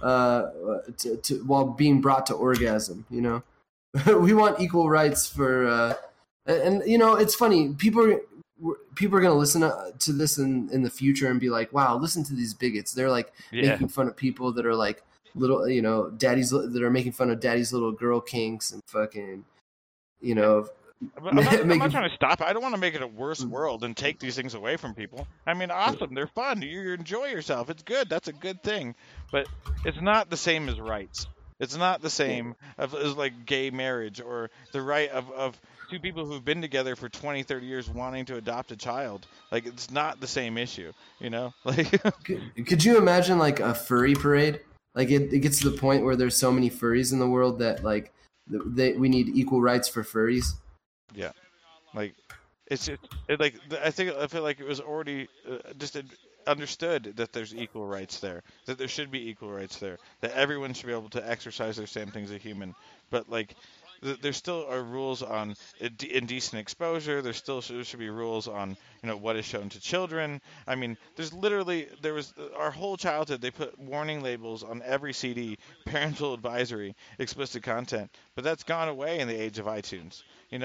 while being brought to orgasm. We want equal rights for. And it's funny. People are going to listen to this in the future and be like, "Wow, listen to these bigots." They're like making fun of people that are like little, daddies that are making fun of daddy's little girl kinks and fucking, I'm not trying to stop it. I don't want to make it a worse world and take these things away from people. I mean, awesome. They're fun. You enjoy yourself. It's good. That's a good thing. But it's not the same as rights. It's not the same as like gay marriage or the right of two people who've been together for 20, 30 years wanting to adopt a child. Like, it's not the same issue, Like, could you imagine like a furry parade? Like it gets to the point where there's so many furries in the world that like we need equal rights for furries. Yeah, like I feel like it was already just understood that there's equal rights there, that there should be equal rights there, that everyone should be able to exercise their same things as a human, but like. There still are rules on indecent exposure. There should be rules on what is shown to children. I mean, there was our whole childhood. They put warning labels on every CD, parental advisory, explicit content. But that's gone away in the age of iTunes.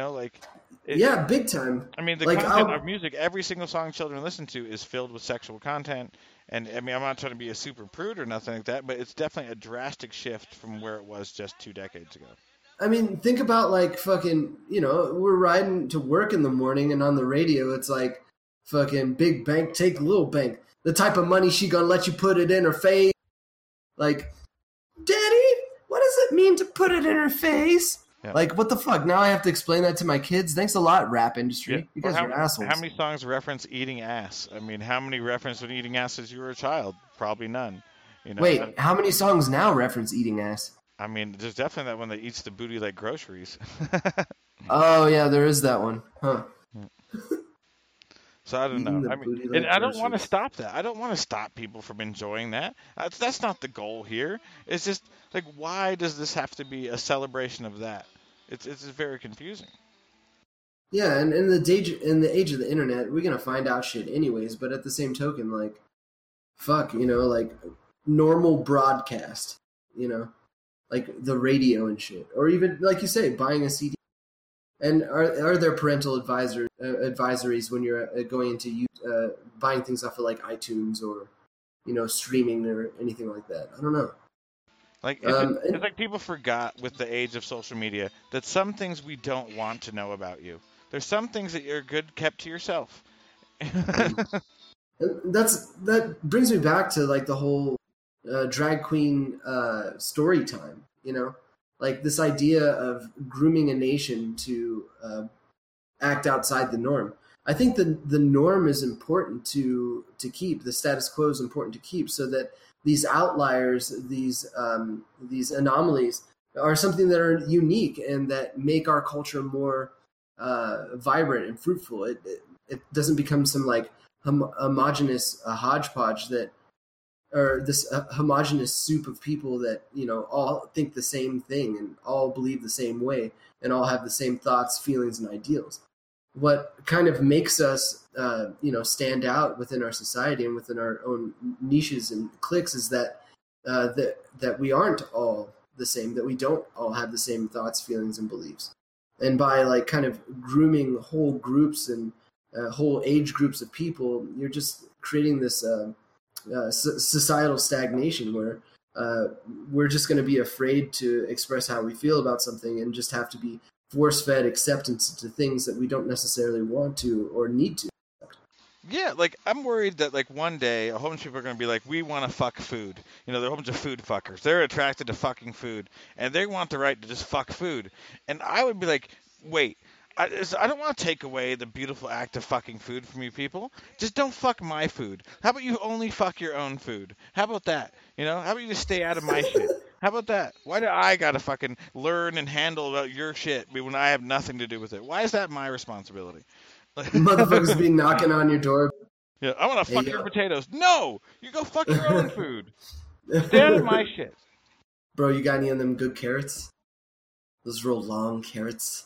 Big time. I mean, the content of music, every single song children listen to is filled with sexual content. And I mean, I'm not trying to be a super prude or nothing like that, but it's definitely a drastic shift from where it was just 2 decades ago. I mean, think about like fucking, we're riding to work in the morning and on the radio, it's like fucking big bank, take little bank. The type of money she gonna let you put it in her face. Like, Daddy, what does it mean to put it in her face? Yeah. Like, what the fuck? Now I have to explain that to my kids? Thanks a lot, rap industry. Yeah. You guys are assholes. How many songs reference eating ass? I mean, how many reference when eating ass as you were a child? Probably none. Wait, how many songs now reference eating ass? I mean, there's definitely that one that eats the booty like groceries. Oh, yeah, there is that one. Huh. So I don't know. I mean, and I don't want to stop that. I don't want to stop people from enjoying that. That's not the goal here. It's just, like, why does this have to be a celebration of that? It's very confusing. Yeah, and in the age of the internet, we're going to find out shit anyways. But at the same token, like, fuck, like, normal broadcast, like the radio and shit, or even like you say, buying a CD. And are there parental advisories when you're going into buying things off of like iTunes or streaming or anything like that? I don't know. Like it's like people forgot with the age of social media that some things we don't want to know about you. There's some things that you're good kept to yourself. That brings me back to like the whole drag queen story time, like this idea of grooming a nation to act outside the norm. I think the norm is important to keep. The status quo is important to keep, so that these outliers, these anomalies, are something that are unique and that make our culture more vibrant and fruitful. it doesn't become some like homogenous hodgepodge that, or this homogenous soup of people that, you know, all think the same thing and all believe the same way and all have the same thoughts, feelings, and ideals. What kind of makes us, you know, stand out within our society and within our own niches and cliques is that that we aren't all the same, that we don't all have the same thoughts, feelings, and beliefs. And by like kind of grooming whole groups and whole age groups of people, you're just creating this societal stagnation where we're just going to be afraid to express how we feel about something and just have to be force-fed acceptance to things that we don't necessarily want to or need to. Yeah, like I'm worried that like one day a whole bunch of people are going to be like, we want to fuck food. You know, they're a whole bunch of food fuckers. They're attracted to fucking food, and they want the right to just fuck food. And I would be like, wait, I don't want to take away the beautiful act of fucking food from you people. Just don't fuck my food. How about you only fuck your own food? How about that? You know, how about you just stay out of my shit? How about that? Why do I gotta fucking learn and handle about your shit when I have nothing to do with it? Why is that my responsibility? Motherfuckers be knocking on your door. Yeah, I want to fuck your potatoes. No, you go fuck your own food. Stay out of my shit. Bro, you got any of them good carrots? Those real long carrots.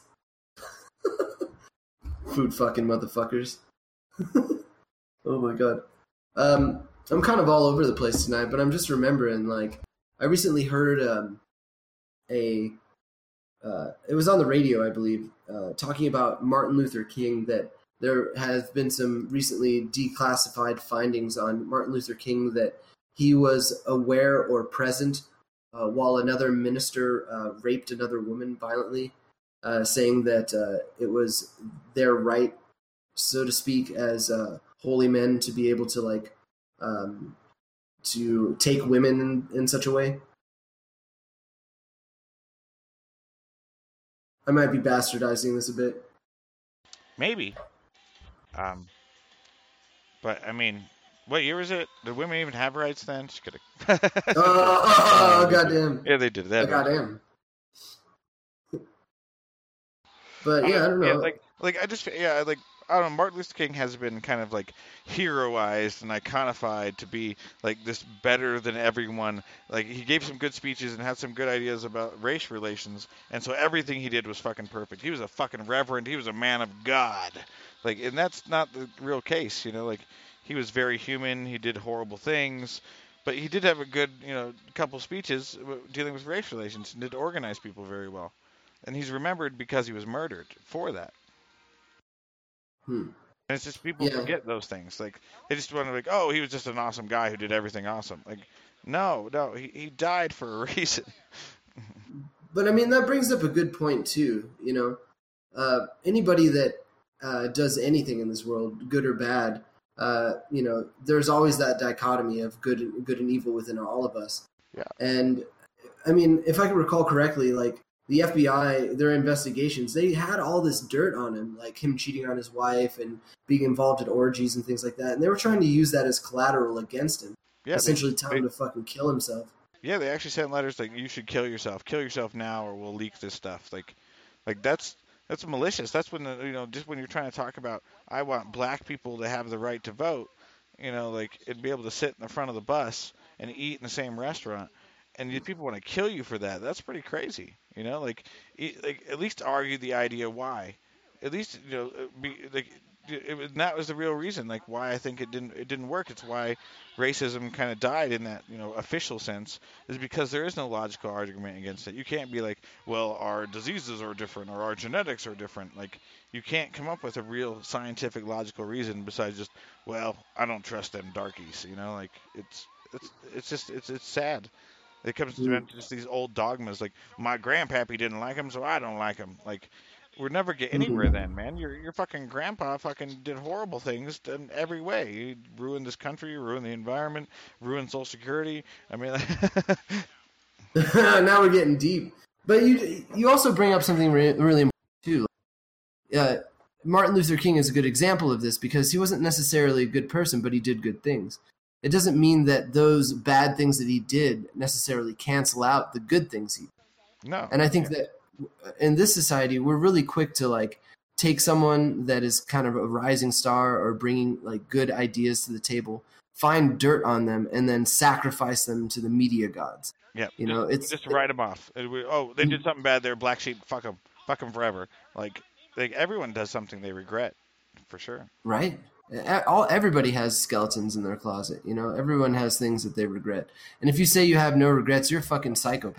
Food fucking motherfuckers. Oh my god. I'm kind of all over the place tonight, but I'm just remembering, like, I recently heard it was on the radio, I believe, talking about Martin Luther King, that there has been some recently declassified findings on Martin Luther King that he was aware or present while another minister raped another woman violently, saying that it was their right, so to speak, as holy men to be able to, like, to take women in such a way. I might be bastardizing this a bit. Maybe. But, I mean, what year was it? Did women even have rights then? Just kidding. Oh, goddamn. Yeah, they did. That goddamn. But, yeah, I don't know. Yeah, like, I just, yeah, like, I don't know, Martin Luther King has been kind of, like, heroized and iconified to be, like, this better than everyone. Like, he gave some good speeches and had some good ideas about race relations, and so everything he did was fucking perfect. He was a fucking reverend. He was a man of God. Like, and that's not the real case, you know? Like, he was very human. He did horrible things. But he did have a good, you know, couple speeches dealing with race relations and did organize people very well. And he's remembered because he was murdered for that. And it's just people forget those things. Like, they just want to, like, oh, he was just an awesome guy who did everything awesome. Like, no, he died for a reason. But I mean, that brings up a good point too. You know, anybody that does anything in this world, good or bad, you know, there's always that dichotomy of good and evil within all of us. Yeah. And I mean, if I can recall correctly, like, the FBI, their investigations, they had all this dirt on him, like him cheating on his wife and being involved in orgies and things like that. And they were trying to use that as collateral against him, essentially telling him to fucking kill himself. Yeah, they actually sent letters like, you should kill yourself now, or we'll leak this stuff. Like that's malicious. That's when you know, just when you're trying to talk about, I want black people to have the right to vote, you know, like, and be able to sit in the front of the bus and eat in the same restaurant. And people want to kill you for that. That's pretty crazy, you know. Like at least argue the idea why. At least, you know, that was the real reason, like, why I think it didn't work. It's why racism kind of died in that, you know, official sense, is because there is no logical argument against it. You can't be like, well, our diseases are different or our genetics are different. Like, you can't come up with a real scientific, logical reason besides just, well, I don't trust them darkies. You know, like, it's sad. It comes to just these old dogmas, like, my grandpappy didn't like him, so I don't like him. Like, we'll never get anywhere then, man. Your fucking grandpa fucking did horrible things in every way. He ruined this country, ruined the environment, ruined Social Security. I mean, now we're getting deep. But you also bring up something really important too. Martin Luther King is a good example of this because he wasn't necessarily a good person, but he did good things. It doesn't mean that those bad things that he did necessarily cancel out the good things he did. No. And I think that in this society, we're really quick to, like, take someone that is kind of a rising star or bringing like good ideas to the table, find dirt on them, and then sacrifice them to the media gods. Yeah, you know, it's just write them off. They did something bad. They're black sheep. Fuck them forever. Like everyone does something they regret, for sure. Right. Everybody has skeletons in their closet. You know, everyone has things that they regret. And if you say you have no regrets, you're a fucking psychopath.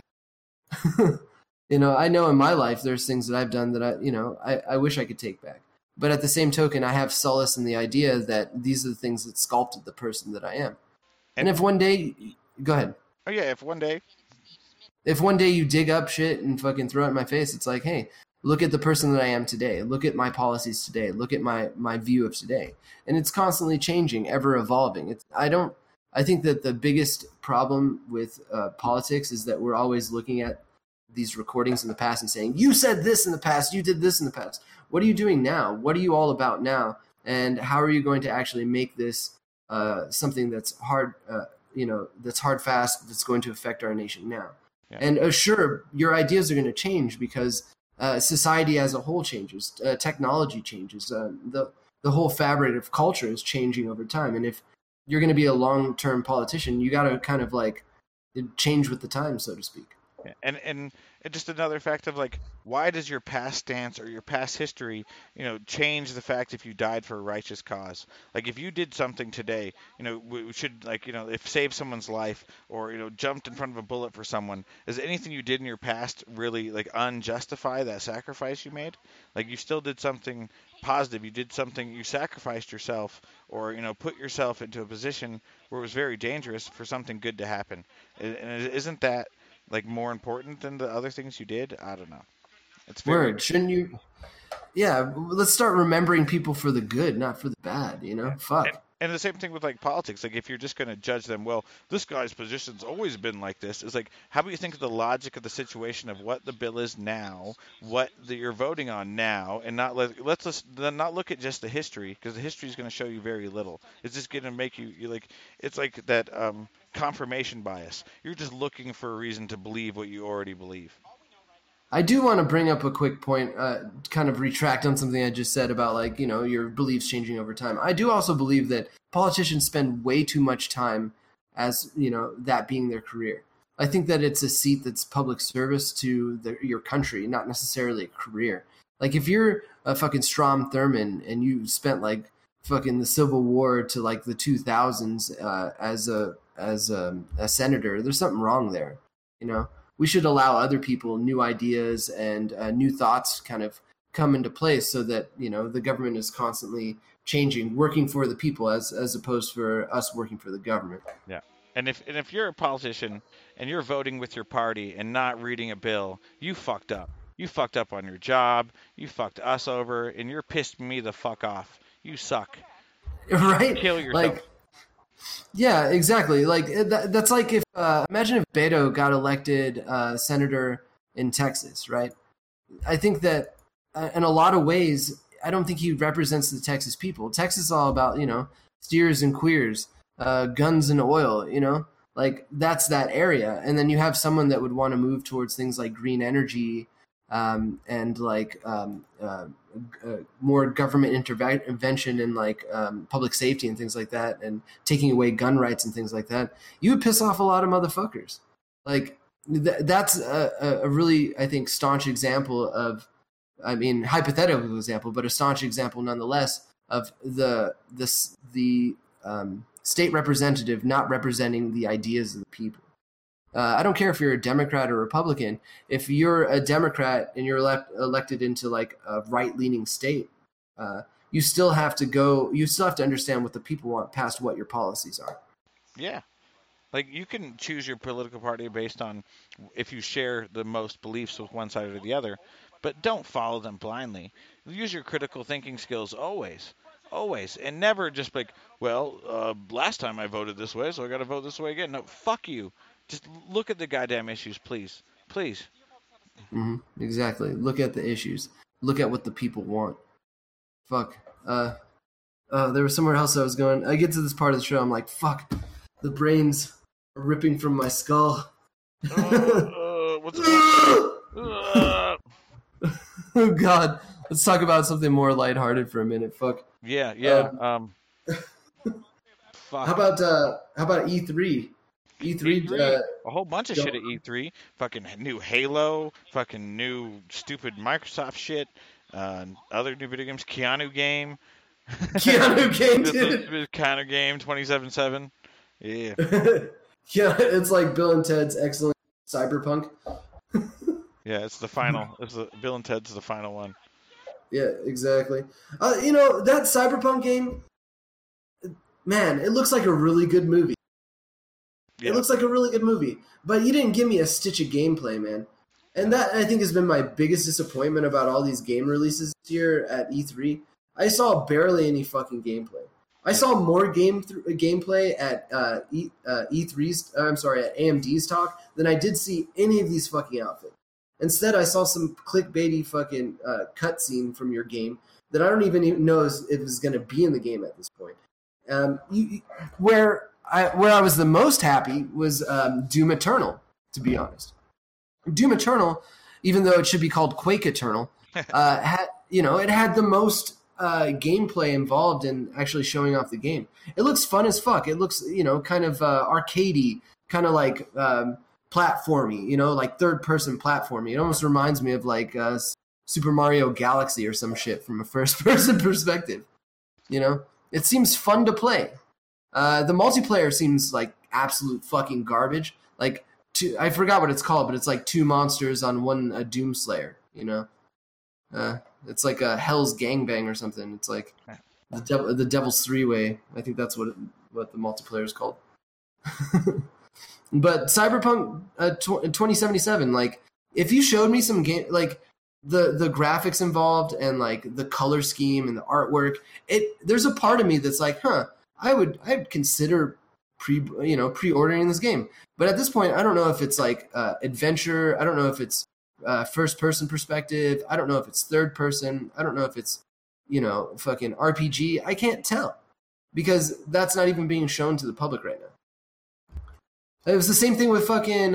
You know, I know in my life there's things that I've done that I wish I could take back. But at the same token, I have solace in the idea that these are the things that sculpted the person that I am. And if one day, go ahead. Oh yeah, if one day you dig up shit and fucking throw it in my face, it's like, hey, look at the person that I am today. Look at my policies today. Look at my view of today. And it's constantly changing, ever evolving. I think that the biggest problem with politics is that we're always looking at these recordings in the past and saying, you said this in the past, you did this in the past. What are you doing now? What are you all about now? And how are you going to actually make this something that's hard, that's hard, fast, that's going to affect our nation now? Yeah. And sure, your ideas are going to change because society as a whole changes, technology changes, the whole fabric of culture is changing over time. And if you're going to be a long-term politician, you got to kind of like change with the times, so to speak. Yeah. And just another fact of like, why does your past stance or your past history, change the fact if you died for a righteous cause? Like if you did something today, we should if save someone's life or, jumped in front of a bullet for someone, is anything you did in your past really like unjustify that sacrifice you made? Like you still did something positive. You did something, you sacrificed yourself or, put yourself into a position where it was very dangerous for something good to happen. And isn't that like more important than the other things you did? I don't know. It's Word, shouldn't you? Yeah, let's start remembering people for the good, not for the bad, Fuck. And the same thing with like politics. Like if you're just going to judge them, well, this guy's position's always been like this. It's like, how about you think of the logic of the situation of what the bill is now, what you're voting on now, and let's not look at just the history, because the history is going to show you very little. It's just going to make you like, it's like that confirmation bias. You're just looking for a reason to believe what you already believe. I do want to bring up a quick point, kind of retract on something I just said about your beliefs changing over time. I do also believe that politicians spend way too much time as, that being their career. I think that it's a seat that's public service to your country, not necessarily a career. Like if you're a fucking Strom Thurmond and you spent like fucking the Civil War to like the 2000s as a senator, there's something wrong there, We should allow other people new ideas and new thoughts kind of come into place so that, the government is constantly changing, working for the people as opposed for us working for the government. Yeah. And if you're a politician and you're voting with your party and not reading a bill, you fucked up. You fucked up on your job. You fucked us over and you're pissed me the fuck off. You suck. Right? Kill yourself. Yeah, exactly. Like that's like if imagine if Beto got elected senator in Texas, right? I think that in a lot of ways, I don't think he represents the Texas people. Texas is all about steers and queers, guns and oil. Like that's that area. And then you have someone that would want to move towards things like green energy and like more government intervention in like public safety and things like that, and taking away gun rights and things like that. You would piss off a lot of motherfuckers. Like that's a really, I think, staunch example of, hypothetical example, but a staunch example nonetheless of the state representative not representing the ideas of the people. I don't care if you're a Democrat or Republican. If you're a Democrat and you're elected into like a right-leaning state, you still have to understand what the people want past what your policies are. Yeah. Like you can choose your political party based on if you share the most beliefs with one side or the other, but don't follow them blindly. Use your critical thinking skills always. Always. And never just like, last time I voted this way, so I got to vote this way again. No, fuck you. Just look at the goddamn issues, please. Please. Mm-hmm. Exactly. Look at the issues. Look at what the people want. Fuck. There was somewhere else I was going. I get to this part of the show, I'm like, fuck. The brains are ripping from my skull. What's up? Oh, God. Let's talk about something more lighthearted for a minute. Fuck. Yeah. Fuck. How about E3? E3. A whole bunch of shit at E3. Fucking new Halo. Fucking new stupid Microsoft shit. Other new video games. Keanu game. Keanu game, dude. Keanu game 2077. Yeah. Yeah, it's like Bill and Ted's Excellent Cyberpunk. Yeah, it's the final. Bill and Ted's the final one. Yeah, exactly. That Cyberpunk game, man, it looks like a really good movie. Yeah. It looks like a really good movie, but you didn't give me a stitch of gameplay, man. And that, I think, has been my biggest disappointment about all these game releases this year at E3. I saw barely any fucking gameplay. I saw more gameplay at E3's. I'm sorry, at AMD's talk than I did see any of these fucking outfits. Instead, I saw some clickbaity fucking cutscene from your game that I don't even know if it's going to be in the game at this point. Where I was the most happy was Doom Eternal, to be honest. Doom Eternal, even though it should be called Quake Eternal, it had the most gameplay involved in actually showing off the game. It looks fun as fuck. It looks, kind of arcadey, kind of like platformy, like third-person platformy. It almost reminds me of like Super Mario Galaxy or some shit from a first-person perspective. It seems fun to play. The multiplayer seems like absolute fucking garbage. Like, I forgot what it's called, but it's like two monsters on one Doomslayer, it's like a Hell's Gangbang or something. It's like the Devil's Three-Way. I think that's what the multiplayer is called. But Cyberpunk 2077, like, if you showed me some game, like the graphics involved and like the color scheme and the artwork, there's a part of me that's like, I'd consider pre-ordering this game. But at this point, I don't know if it's like adventure. I don't know if it's first-person perspective. I don't know if it's third-person. I don't know if it's, fucking RPG. I can't tell because that's not even being shown to the public right now. It was the same thing with fucking,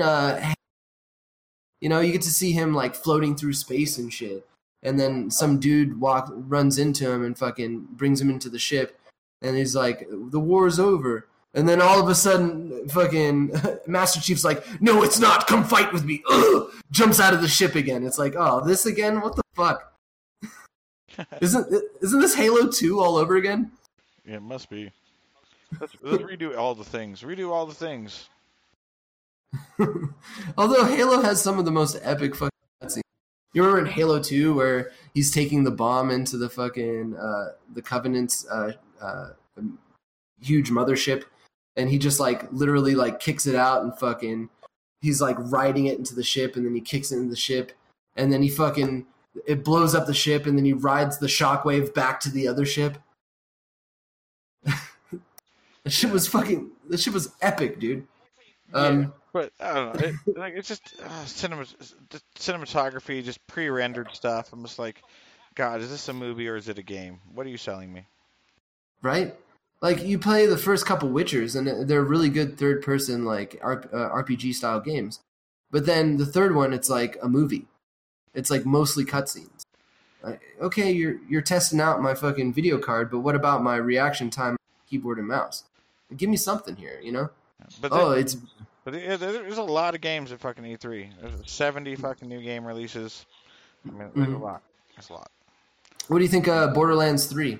you get to see him like floating through space and shit. And then some dude runs into him and fucking brings him into the ship. And he's like, the war's over. And then all of a sudden, fucking Master Chief's like, no, it's not. Come fight with me. Ugh! Jumps out of the ship again. It's like, oh, this again? What the fuck? Isn't this Halo 2 all over again? Yeah, it must be. Let's redo all the things. Redo all the things. Although Halo has some of the most epic fucking cutscenes. You remember in Halo 2 where he's taking the bomb into the fucking the Covenant's huge mothership, and he just like literally like kicks it out and fucking he's like riding it into the ship, and then he kicks it into the ship, and then he fucking it blows up the ship, and then he rides the shockwave back to the other ship. That shit was epic, dude. But I don't know. It's just cinematography, just pre-rendered stuff. I'm just like, God, is this a movie or is it a game? What are you selling me? Right? Like, you play the first couple Witchers, and they're really good third-person, like, RPG-style games. But then the third one, it's like a movie. It's like mostly cutscenes. Okay, you're testing out my fucking video card, but what about my reaction time, keyboard and mouse? Give me something here, But there's a lot of games at fucking E3. There's 70 fucking new game releases. I mean, there's a lot. That's a lot. What do you think of Borderlands 3?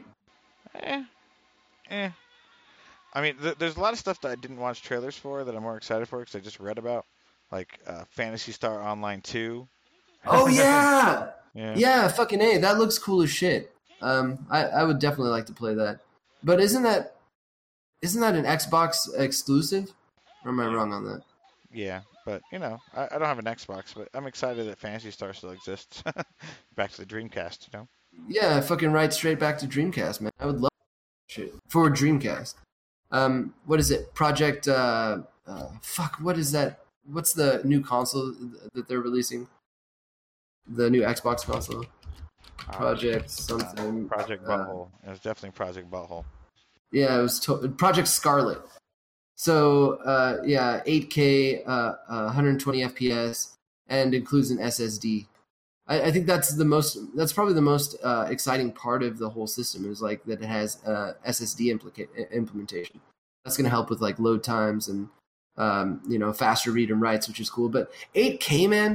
I mean, there's a lot of stuff that I didn't watch trailers for that I'm more excited for because I just read about, like Phantasy Star Online 2. Oh yeah, yeah, fucking A. That looks cool as shit. I would definitely like to play that. But isn't that an Xbox exclusive? Or am I wrong on that? Yeah, but I don't have an Xbox, but I'm excited that Phantasy Star still exists. Back to the Dreamcast, Yeah, fucking right straight back to Dreamcast, man. I would love shit for Dreamcast. What is it? Project what is that? What's the new console that they're releasing? The new Xbox console? Project something. Project Butthole. It was definitely Project Butthole. Yeah, it was Project Scarlet. So, 8K, 120 FPS, and includes an SSD. I think that's probably the most exciting part of the whole system is like that it has SSD implementation. That's going to help with like load times and faster read and writes, which is cool. But 8K, man,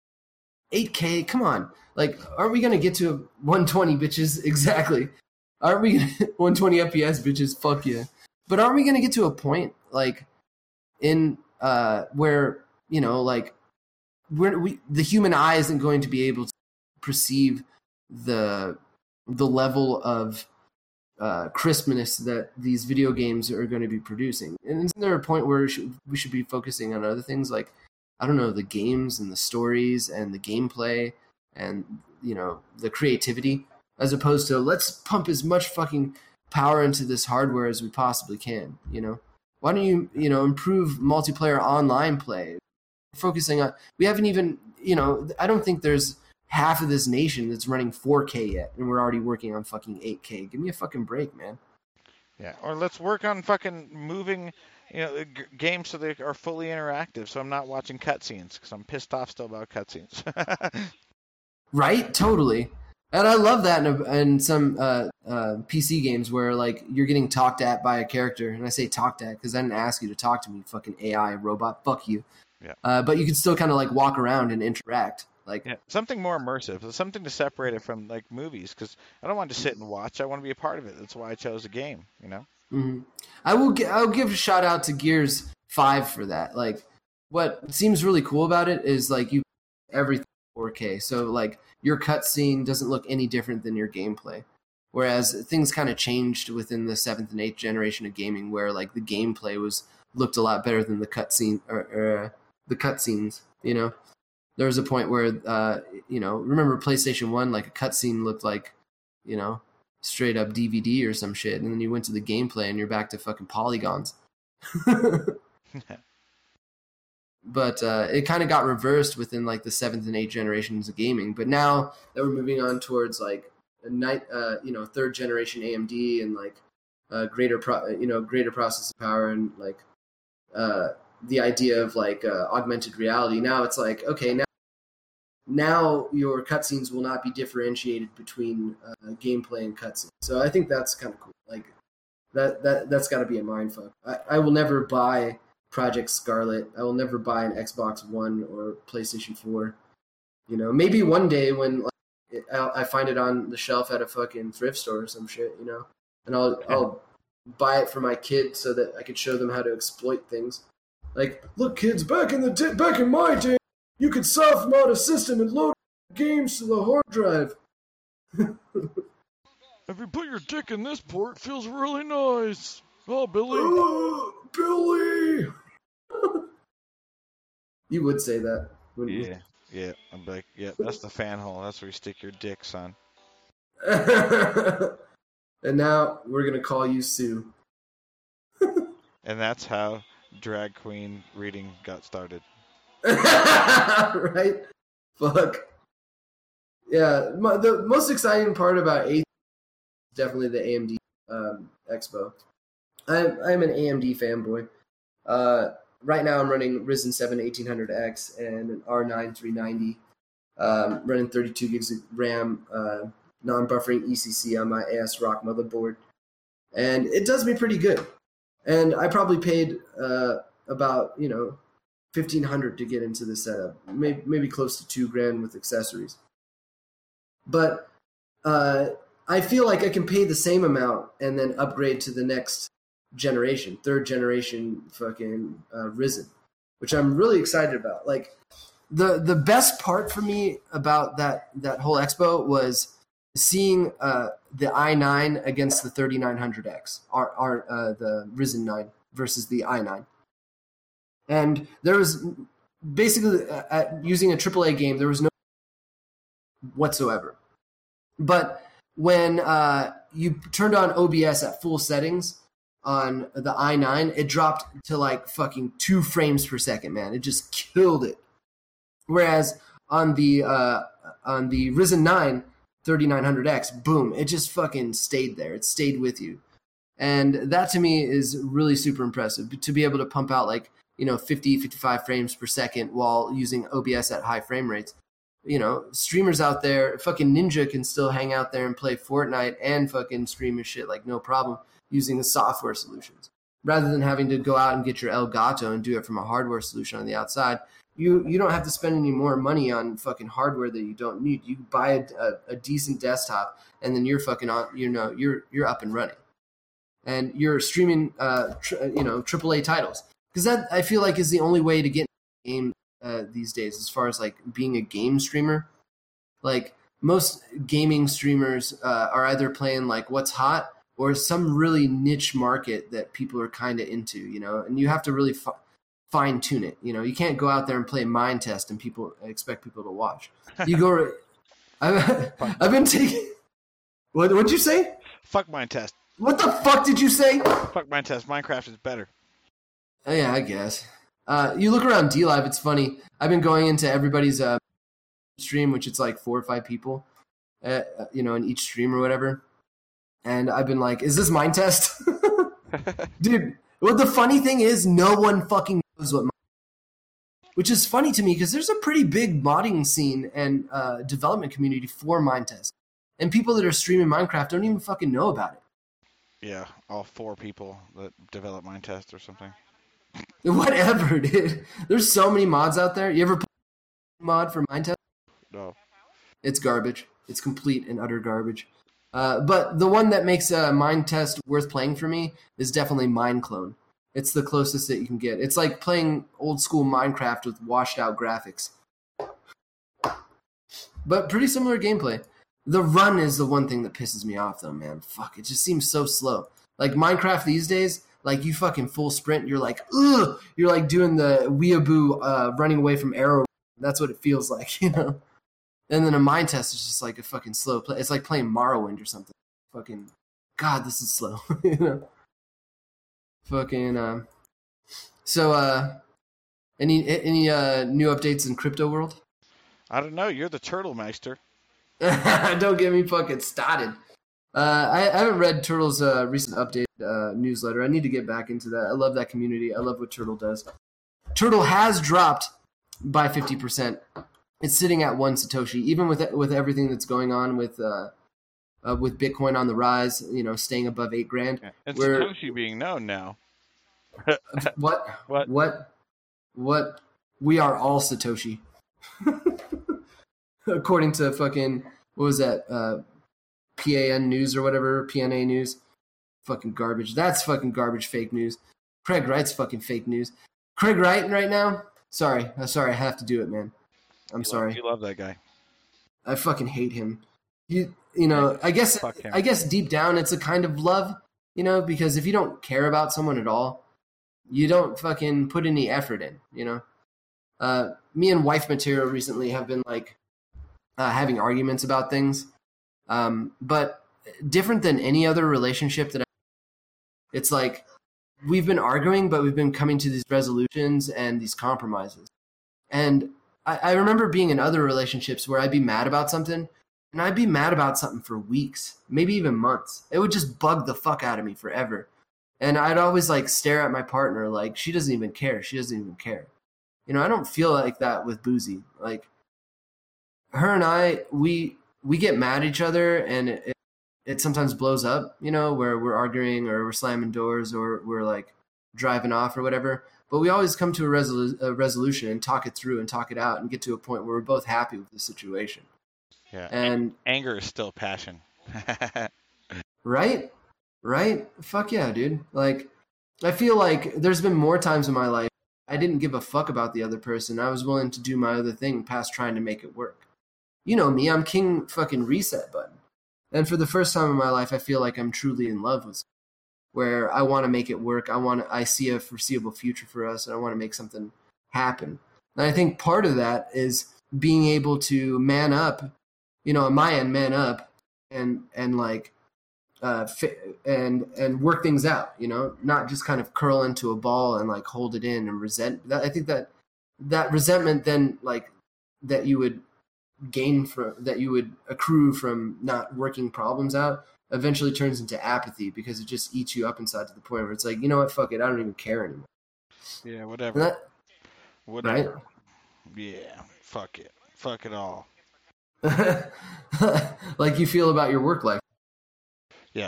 8K, come on. Like, aren't we going to get to 120, bitches? Exactly. Aren't we going to 120 FPS, bitches? Fuck yeah. But aren't we going to get to a point like in where, like the human eye isn't going to be able to perceive the level of crispness that these video games are going to be producing? And isn't there a point where we should be focusing on other things like, I don't know, the games and the stories and the gameplay and, the creativity, as opposed to let's pump as much fucking power into this hardware as we possibly can, Why don't you, improve multiplayer online play? Focusing on, we haven't even, I don't think there's half of this nation that's running 4K yet, and we're already working on fucking 8K. Give me a fucking break, man. Yeah, or let's work on fucking moving, games so they are fully interactive, so I'm not watching cutscenes, because I'm pissed off still about cutscenes. Right? Totally. And I love that in some PC games where, like, you're getting talked at by a character, and I say talked at because I didn't ask you to talk to me, fucking AI robot. Fuck you. Yeah. But you can still kind of, like, walk around and interact. Like, yeah, something more immersive, something to separate it from like movies, because I don't want to sit and watch. I want to be a part of it. That's why I chose a game. Mm-hmm. I'll give a shout out to Gears 5 for that. Like, what seems really cool about it is like you everything 4K, so like your cutscene doesn't look any different than your gameplay. Whereas things kind of changed within the 7th and 8th generation of gaming, where like the gameplay looked a lot better than the cutscene or the cutscenes. There was a point where, remember PlayStation 1, like a cutscene looked like, straight up DVD or some shit. And then you went to the gameplay and you're back to fucking polygons. But it kind of got reversed within like the 7th and 8th generations of gaming. But now that we're moving on towards like third generation AMD and like greater processing power and like, the idea of like augmented reality. Now it's like, okay, now your cutscenes will not be differentiated between gameplay and cutscenes. So I think that's kind of cool. Like that's got to be a mindfuck. I will never buy Project Scarlet. I will never buy an Xbox One or PlayStation 4. Maybe one day when like, I find it on the shelf at a fucking thrift store or some shit, and I'll buy it for my kid so that I could show them how to exploit things. Like, look, kids, back in my day, you could soft mod a system and load games to the hard drive. If you put your dick in this port, it feels really nice. Oh, Billy. Billy! You would say that, wouldn't you? Yeah. I'm like, yeah, that's the fan hole. That's where you stick your dick, son. And now we're going to call you Sue. And that's how drag queen reading got started. Right? Fuck. Yeah, the most exciting part about 8th is definitely the AMD Expo. I'm an AMD fanboy. Right now I'm running Ryzen 7 1800X and an R9 390, running 32 gigs of RAM, non-buffering ECC on my ASRock motherboard. And it does me pretty good. And I probably paid about, $1,500 to get into the setup, maybe close to $2,000 with accessories. But I feel like I can pay the same amount and then upgrade to the next generation, third generation fucking Ryzen, which I'm really excited about. Like the best part for me about that whole expo was seeing the i9 against the 3900X, the Ryzen 9 versus the i9. And there was basically, using a AAA game, there was no whatsoever. But when you turned on OBS at full settings on the i9, it dropped to like fucking 2 frames per second, man. It just killed it. Whereas on the Ryzen 9 3900X, boom, it just fucking stayed there. It stayed with you. And that to me is really super impressive, to be able to pump out like, 50, 55 frames per second while using OBS at high frame rates. streamers out there, fucking Ninja can still hang out there and play Fortnite and fucking stream his shit like no problem using the software solutions. Rather than having to go out and get your Elgato and do it from a hardware solution on the outside, you don't have to spend any more money on fucking hardware that you don't need. You buy a decent desktop and then you're fucking on, you're up and running. And you're streaming, AAA titles. Because that, I feel like, is the only way to get in the game these days as far as, like, being a game streamer. Like, most gaming streamers are either playing, like, what's hot or some really niche market that people are kind of into, and you have to really fine-tune it. You can't go out there and play Mind Test and expect people to watch. You go... I've been taking... What'd you say? Fuck Mind Test. What the fuck did you say? Fuck Mind Test. Minecraft is better. Yeah, I guess. You look around DLive, it's funny. I've been going into everybody's stream, which it's like 4 or 5 people, in each stream or whatever. And I've been like, is this Mind Test? Dude, well, the funny thing is no one fucking knows what which is funny to me because there's a pretty big modding scene and development community for Mind Test. And people that are streaming Minecraft don't even fucking know about it. Yeah, all 4 people that develop Mind Test or something. Whatever, dude. There's so many mods out there. You ever play a mod for Mind Test? No. It's garbage. It's complete and utter garbage. But the one that makes Mind Test worth playing for me is definitely Mineclone. It's the closest that you can get. It's like playing old school Minecraft with washed out graphics. But pretty similar gameplay. The run is the one thing that pisses me off, though, man. Fuck, it just seems so slow. Like, Minecraft these days, like, you fucking full sprint, you're like, ugh! You're like doing the weeaboo running away from arrow. That's what it feels like, And then a Mind Test is just like a fucking slow play. It's like playing Morrowind or something. Fucking, God, this is slow, Fucking, so, any new updates in crypto world? I don't know. You're the Turtle Meister. Don't get me fucking started. I haven't read Turtle's recent update newsletter. I need to get back into that. I love that community. I love what Turtle does. Turtle has dropped by 50%. It's sitting at 1 Satoshi, even with everything that's going on with Bitcoin on the rise. Staying above $8,000. Yeah. And Satoshi being known now. What? What? What? We are all Satoshi. According to fucking, what was that, PAN News or whatever, PNA News. Fucking garbage. That's fucking garbage fake news. Craig Wright's fucking fake news. Craig Wright right now? Sorry, I have to do it, man. I'm sorry. You love that guy. I fucking hate him. I guess deep down it's a kind of love, because if you don't care about someone at all, you don't fucking put any effort in, Me and Wife Material recently have been like having arguments about things, but different than any other relationship it's like we've been arguing, but we've been coming to these resolutions and these compromises. And I remember being in other relationships where I'd be mad about something, and I'd be mad about something for weeks, maybe even months. It would just bug the fuck out of me forever. And I'd always like stare at my partner like, she doesn't even care. She doesn't even care. I don't feel like that with Boozy. Like, her and I, we get mad at each other, and it sometimes blows up, where we're arguing or we're slamming doors or we're like driving off or whatever. But we always come to a resolution and talk it through and talk it out and get to a point where we're both happy with the situation. Yeah. And anger is still passion. Right? Fuck yeah, dude. Like, I feel like there's been more times in my life I didn't give a fuck about the other person. I was willing to do my other thing past trying to make it work. You know me, I'm king fucking reset button. And for the first time in my life, I feel like I'm truly in love with someone, where I want to make it work. I see a foreseeable future for us, and I want to make something happen. And I think part of that is being able to man up, on my end, man up and like, and work things out, not just kind of curl into a ball and like hold it in and resent that. I think that resentment then, like, that you would accrue from not working problems out eventually turns into apathy, because it just eats you up inside to the point where it's like, you know what, fuck it, I don't even care anymore. Yeah, whatever. Right? Yeah, fuck it. fuck it all. Like you feel about your work life. Yeah.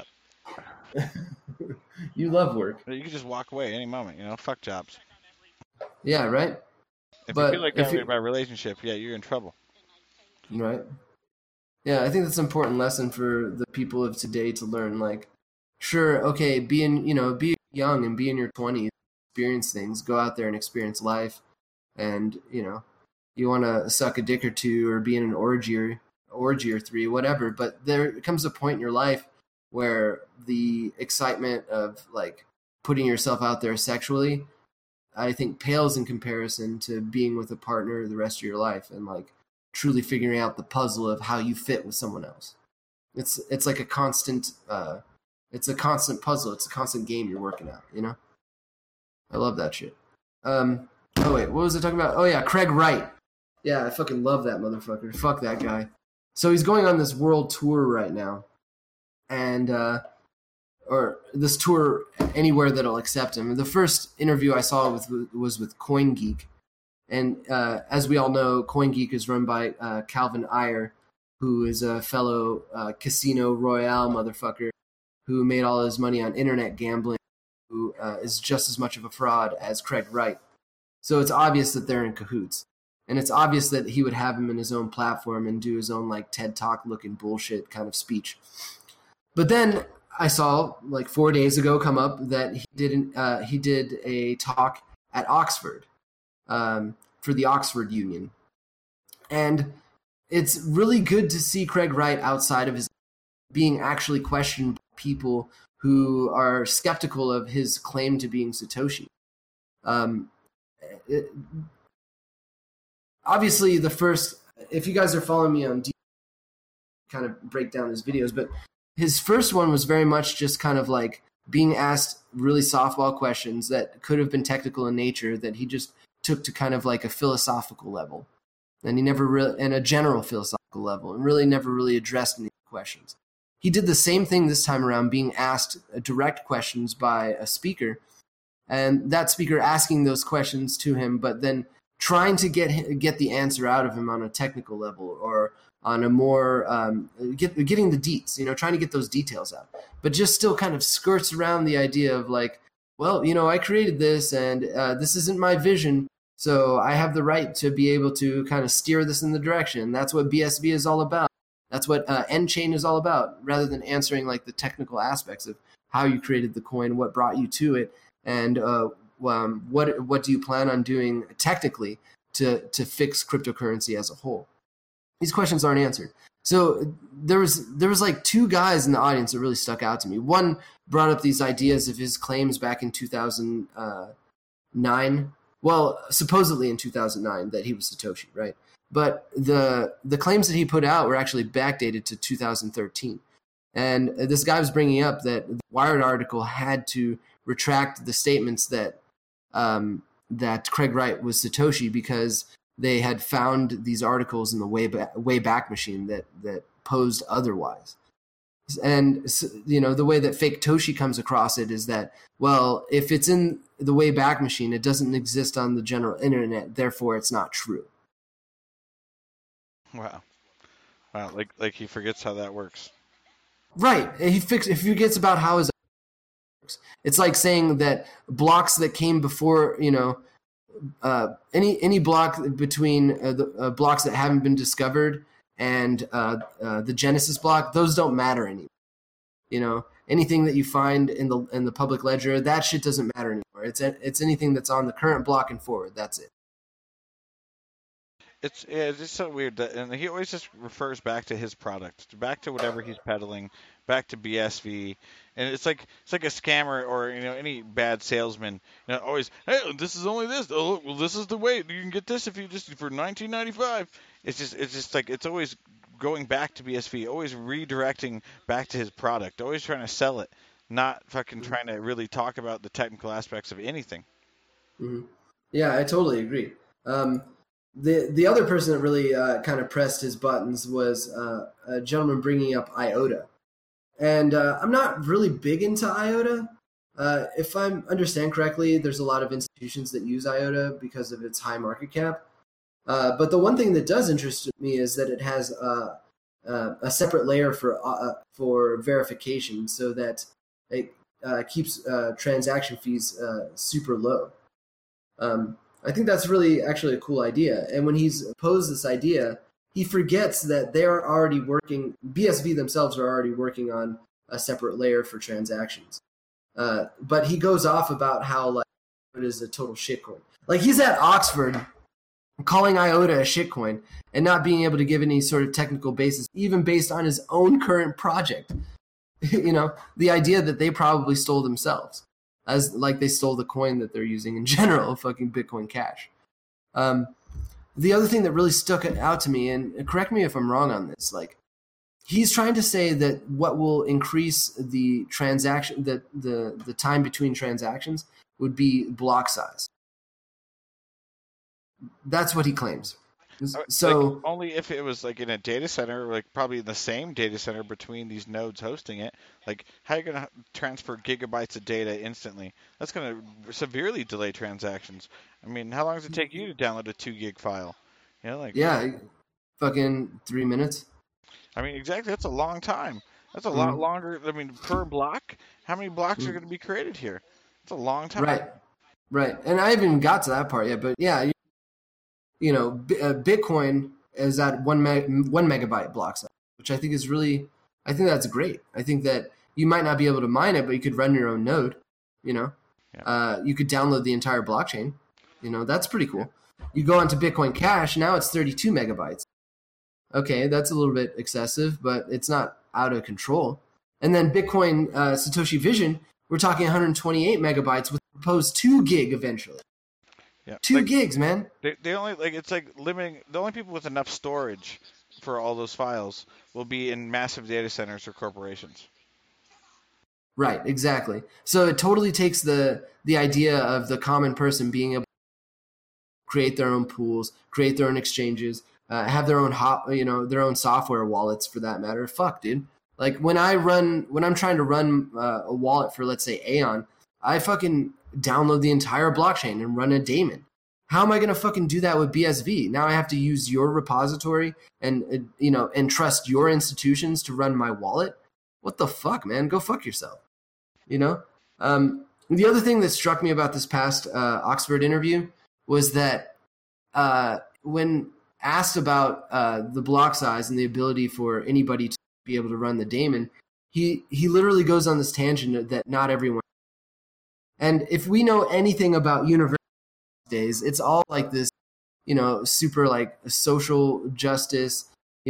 You love work. You can just walk away any moment, fuck jobs. Yeah, right? If you feel like that about a relationship, yeah, you're in trouble. Right. Yeah, I think that's an important lesson for the people of today to learn. Like, sure, okay, be young and be in your 20s, experience things, go out there and experience life. And, you want to suck a dick or two or be in an orgy or three, whatever. But there comes a point in your life where the excitement of, like, putting yourself out there sexually, I think pales in comparison to being with a partner the rest of your life and, like, truly figuring out the puzzle of how you fit with someone else. It's like a constant it's a constant puzzle. It's a constant game you're working out, I love that shit. Oh wait, what was I talking about? Oh yeah, Craig Wright. Yeah, I fucking love that motherfucker. Fuck that guy. So he's going on this world tour right now. And or this tour anywhere that'll accept him. The first interview I saw was with CoinGeek. And as we all know, CoinGeek is run by Calvin Ayre, who is a fellow Casino Royale motherfucker who made all his money on internet gambling, who is just as much of a fraud as Craig Wright. So it's obvious that they're in cahoots. And it's obvious that he would have him in his own platform and do his own like TED Talk looking bullshit kind of speech. But then I saw like 4 days ago come up that he did a talk at Oxford. For the Oxford Union. And it's really good to see Craig Wright outside of his being actually questioned by people who are skeptical of his claim to being Satoshi. Obviously, if you guys are following me on kind of break down his videos, but his first one was very much just kind of like being asked really softball questions that could have been technical in nature that he just took to kind of like a philosophical level, and a general philosophical level, and really never really addressed any questions. He did the same thing this time around, being asked direct questions by a speaker, and that speaker asking those questions to him, but then trying to get the answer out of him on a technical level or on a more getting the deets, trying to get those details out, but just still kind of skirts around the idea of like, well, I created this and this isn't my vision. So I have the right to be able to kind of steer this in the direction. That's what BSV is all about. That's what N-Chain is all about, rather than answering like the technical aspects of how you created the coin, what brought you to it, and what do you plan on doing technically to fix cryptocurrency as a whole. These questions aren't answered. So there was like two guys in the audience that really stuck out to me. One brought up these ideas of his claims back in 2009. Well, supposedly in 2009 that he was Satoshi, right? But the claims that he put out were actually backdated to 2013. And this guy was bringing up that the Wired article had to retract the statements that that Craig Wright was Satoshi because they had found these articles in the Wayback Machine that posed otherwise. And the way that fake Toshi comes across it is that, well, if it's in the Wayback Machine, it doesn't exist on the general internet, therefore it's not true. Wow, like he forgets how that works. Right, he forgets about how his works. It's like saying that blocks that came before, any block between the blocks that haven't been discovered and the Genesis block, those don't matter anymore. Anything that you find in the public ledger, that shit doesn't matter anymore. It's anything that's on the current block and forward. That's it. It's just so weird that, and he always just refers back to his product, back to whatever he's peddling, back to BSV, and it's like a scammer or any bad salesman. Always, hey, this is only this. Oh, well, this is the way you can get this if you just for $19.95. It's just like it's always going back to BSV, always redirecting back to his product, always trying to sell it, not fucking trying to really talk about the technical aspects of anything. Mm-hmm. Yeah, I totally agree. The other person that really kind of pressed his buttons was a gentleman bringing up IOTA. And I'm not really big into IOTA. If I understand correctly, there's a lot of institutions that use IOTA because of its high market cap. But the one thing that does interest me is that it has a separate layer for verification, so that it keeps transaction fees super low. I think that's really actually a cool idea. And when he's posed this idea, he forgets that they're already working. BSV themselves are already working on a separate layer for transactions. But he goes off about how like it is a total shitcoin. Like he's at Oxford calling IOTA a shitcoin and not being able to give any sort of technical basis, even based on his own current project. You know, the idea that they probably stole themselves, as like they stole the coin that they're using in general, fucking Bitcoin Cash. The other thing that really stuck out to me, and correct me if I'm wrong on this, like he's trying to say that what will increase the transaction, the time between transactions would be block size. That's what he claims. So like, only if it was like in a data center, like probably in the same data center between these nodes hosting it. Like how are you going to transfer gigabytes of data instantly? That's going to severely delay transactions. I mean, how long does it take you to download a 2 gig file? You know, like fucking 3 minutes. I mean, exactly. That's a long time. That's a lot longer. I mean, per block, how many blocks are going to be created here? It's a long time. Right. And I haven't even got to that part yet, but yeah, you know, Bitcoin is at 1 megabyte block size, which I think is really, I think that's great. I think that you might not be able to mine it, but you could run your own node, you know. Yeah. You could download the entire blockchain. You know, that's pretty cool. You go onto Bitcoin Cash, now it's 32 megabytes. Okay, that's a little bit excessive, but it's not out of control. And then Bitcoin Satoshi Vision, we're talking 128 megabytes with proposed 2 gig eventually. Yeah, 2 gigs, man. They only like it's like limiting. The only people with enough storage for all those files will be in massive data centers or corporations. Right, exactly. So it totally takes the idea of the common person being able to create their own pools, create their own exchanges, have their own their own software wallets for that matter. Fuck, dude. Like when I'm trying to run a wallet for, let's say, Aeon, I fucking download the entire blockchain and run a daemon. How am I going to fucking do that with BSV? Now I have to use your repository and and trust your institutions to run my wallet. What the fuck, man? Go fuck yourself. You know? The other thing that struck me about this past Oxford interview was that when asked about the block size and the ability for anybody to be able to run the daemon, he literally goes on this tangent that not everyone. And if we know anything about university days, it's all like this, super like social justice,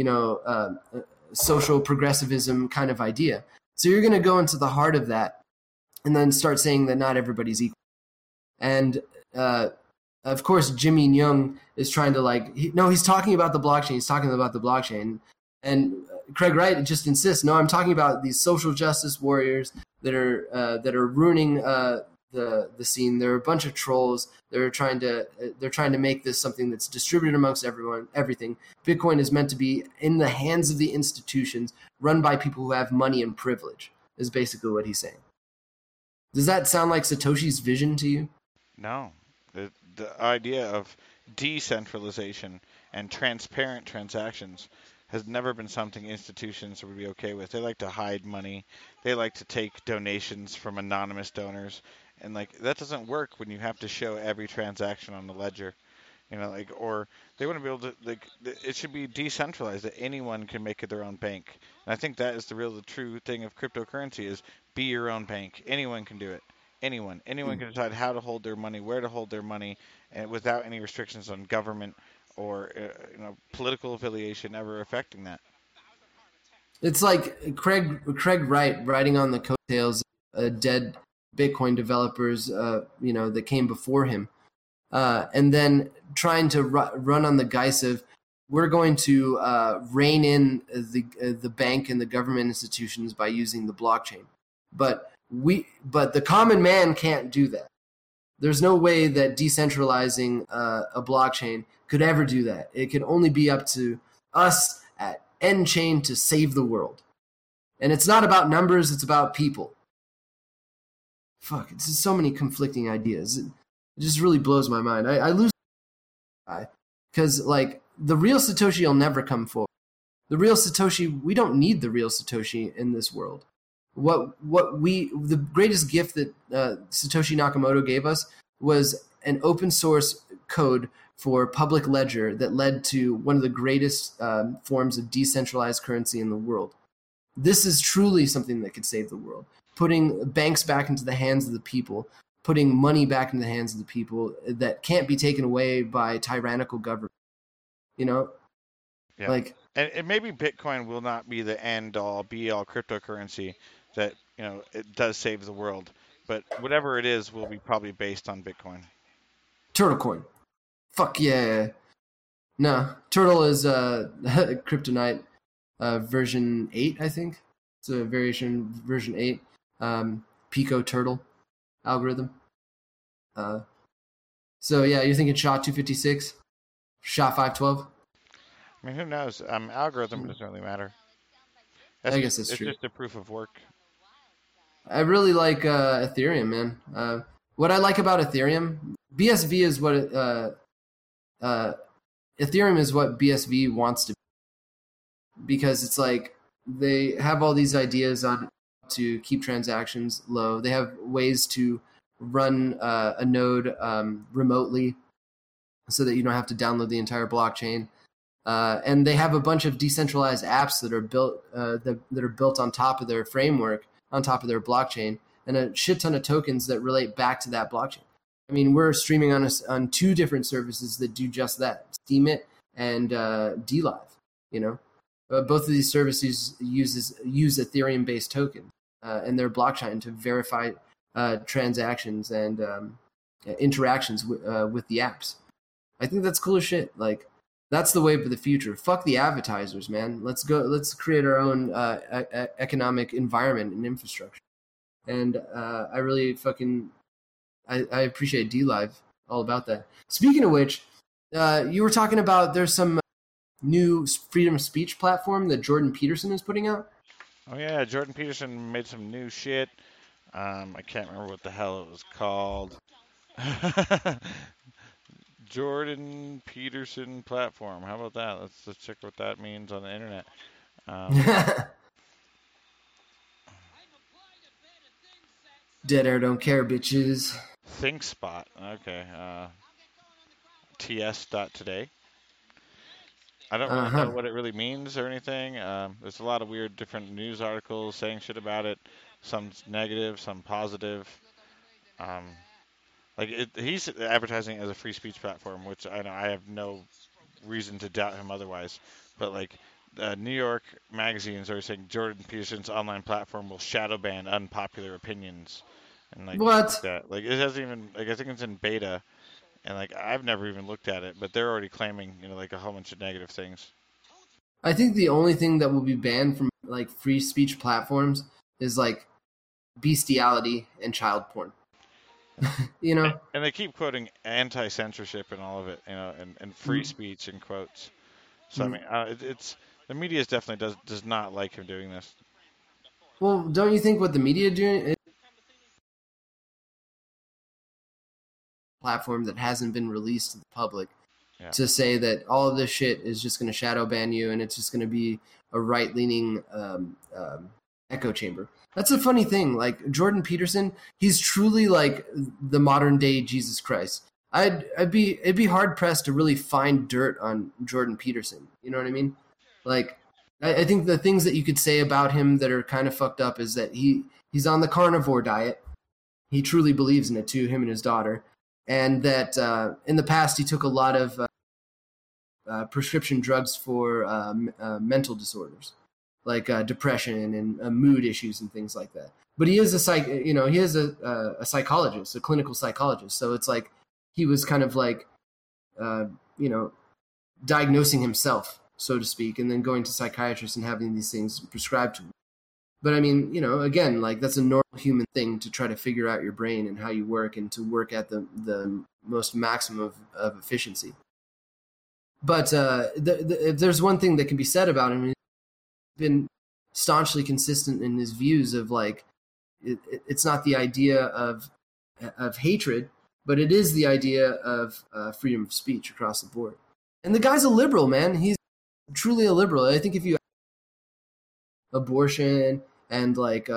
social progressivism kind of idea. So you're going to go into the heart of that and then start saying that not everybody's equal. And of course, Jimmy Young is trying to he's talking about the blockchain. He's talking about the blockchain. And Craig Wright just insists, no, I'm talking about these social justice warriors that are ruining the scene. They're a bunch of trolls. They're trying to make this something that's distributed amongst everything. Bitcoin is meant to be in the hands of the institutions, run by people who have money and privilege, is basically what he's saying. Does that sound like Satoshi's vision to you? No. The idea of decentralization and transparent transactions has never been something institutions would be okay with. They like to hide money. They like to take donations from anonymous donors. And that doesn't work when you have to show every transaction on the ledger. Or they wouldn't be able to, it should be decentralized, that anyone can make it their own bank. And I think that is the true thing of cryptocurrency is be your own bank. Anyone can do it. Anyone can decide how to hold their money, where to hold their money, and without any restrictions on government or political affiliation ever affecting that. It's like Craig Wright riding on the coattails of dead Bitcoin developers, that came before him, and then trying to run on the guise of we're going to rein in the bank and the government institutions by using the blockchain, but the common man can't do that. There's no way that decentralizing a blockchain could ever do that. It can only be up to us at nChain to save the world. And it's not about numbers, it's about people. Fuck, it's just so many conflicting ideas. It just really blows my mind. I lose because like the real Satoshi will never come forward. The real Satoshi, we don't need the real Satoshi in this world. The greatest gift that Satoshi Nakamoto gave us was an open source code for public ledger that led to one of the greatest forms of decentralized currency in the world. This is truly something that could save the world. Putting banks back into the hands of the people, putting money back into the hands of the people that can't be taken away by tyrannical government. You know? Yeah. Like, and maybe Bitcoin will not be the end all be all cryptocurrency that, it does save the world, but whatever it is will be probably based on Bitcoin. Turtle coin. Fuck yeah. No, Turtle is Kryptonite version 8, I think. It's a variation version 8. Pico Turtle algorithm. So yeah, you're thinking SHA 256? SHA 512? I mean, who knows? Algorithm doesn't really matter. I guess that's true. It's just a proof of work. I really like Ethereum, man. What I like about Ethereum, BSV is what Ethereum is what BSV wants to be, because it's like they have all these ideas on to keep transactions low. They have ways to run a node remotely so that you don't have to download the entire blockchain. And they have a bunch of decentralized apps that are built that are built on top of their framework, on top of their blockchain, and a shit ton of tokens that relate back to that blockchain. I mean, we're streaming on 2 different services that do just that: Steemit and DLive. Both of these services use Ethereum-based tokens and their blockchain to verify transactions and interactions with the apps. I think that's cool as shit. Like, that's the wave of the future. Fuck the advertisers, man. Let's go. Let's create our own economic environment and infrastructure. And I really I appreciate DLive all about that. Speaking of which, you were talking about there's some new freedom of speech platform that Jordan Peterson is putting out. Oh yeah, Jordan Peterson made some new shit. I can't remember what the hell it was called. Jordan Peterson platform. How about that? Let's check what that means on the internet. Dead air don't care, bitches. ThinkSpot. Okay. TS.today. I don't really know what it really means or anything. There's a lot of weird different news articles saying shit about it. Some negative, some positive. He's advertising as a free speech platform, which I know I have no reason to doubt him otherwise. But New York magazines are saying Jordan Peterson's online platform will shadow ban unpopular opinions, and what? That. It hasn't even I think it's in beta, and I've never even looked at it, but they're already claiming a whole bunch of negative things. I think the only thing that will be banned from free speech platforms is bestiality and child porn. And they keep quoting anti-censorship and all of it, and free speech in quotes. So I mean, it's the media definitely does not like him doing this. Well, don't you think what the media doing is a platform that hasn't been released to the public to say that all of this shit is just going to shadow ban you and it's just going to be a right-leaning echo chamber? That's a funny thing. Jordan Peterson, he's truly the modern day Jesus Christ. It'd be hard pressed to really find dirt on Jordan Peterson. You know what I mean? I think the things that you could say about him that are kind of fucked up is that he's on the carnivore diet. He truly believes in it too, him and his daughter. And that in the past he took a lot of prescription drugs for mental disorders, like depression and mood issues and things like that. But he is a psychologist, a clinical psychologist. So it's he was kind of diagnosing himself, so to speak, and then going to psychiatrists and having these things prescribed to him. But I mean, again, that's a normal human thing to try to figure out your brain and how you work and to work at the most maximum of efficiency. But if there's one thing that can be said about him, he's been staunchly consistent in his views of it's not the idea of hatred, but it is the idea of freedom of speech across the board. And the guy's a liberal, man. He's truly a liberal. I think if you abortion and like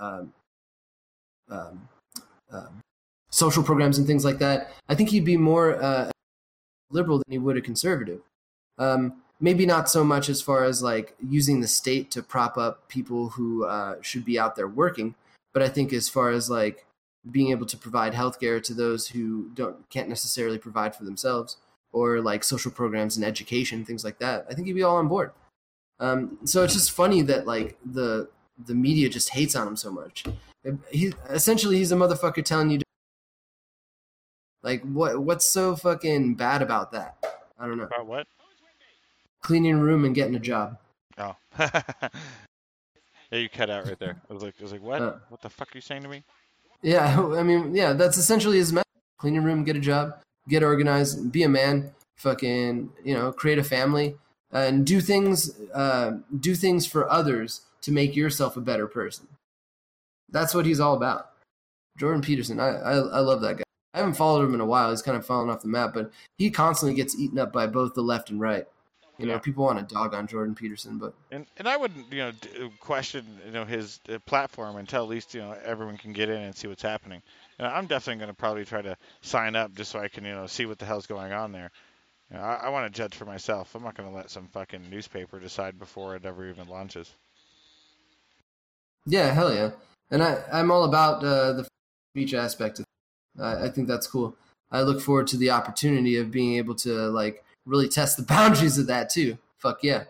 social programs and things like that, I think he'd be more liberal than he would a conservative. Maybe not so much as far as like using the state to prop up people who should be out there working, but I think as far as like being able to provide healthcare to those who can't necessarily provide for themselves, or like social programs and education, things like that, I think he'd be all on board. So it's just funny that like the media just hates on him so much. He's a motherfucker telling you like what's so fucking bad about that? I don't know. About what? Cleaning a room and getting a job. Oh. Yeah, you cut out right there. I was like, what? What the fuck are you saying to me? Yeah, I mean, yeah, that's essentially his message. Clean your room, get a job, get organized, be a man, fucking, create a family, and do things for others to make yourself a better person. That's what he's all about. Jordan Peterson, I love that guy. I haven't followed him in a while. He's kind of fallen off the map, but he constantly gets eaten up by both the left and right. People want to dog on Jordan Peterson, but and I wouldn't question his platform until at least everyone can get in and see what's happening. And I'm definitely going to probably try to sign up just so I can see what the hell's going on there. I want to judge for myself. I'm not going to let some fucking newspaper decide before it ever even launches. Yeah, hell yeah. And I'm all about the speech aspect of it. I think that's cool. I look forward to the opportunity of being able to like really test the boundaries of that too. Fuck yeah.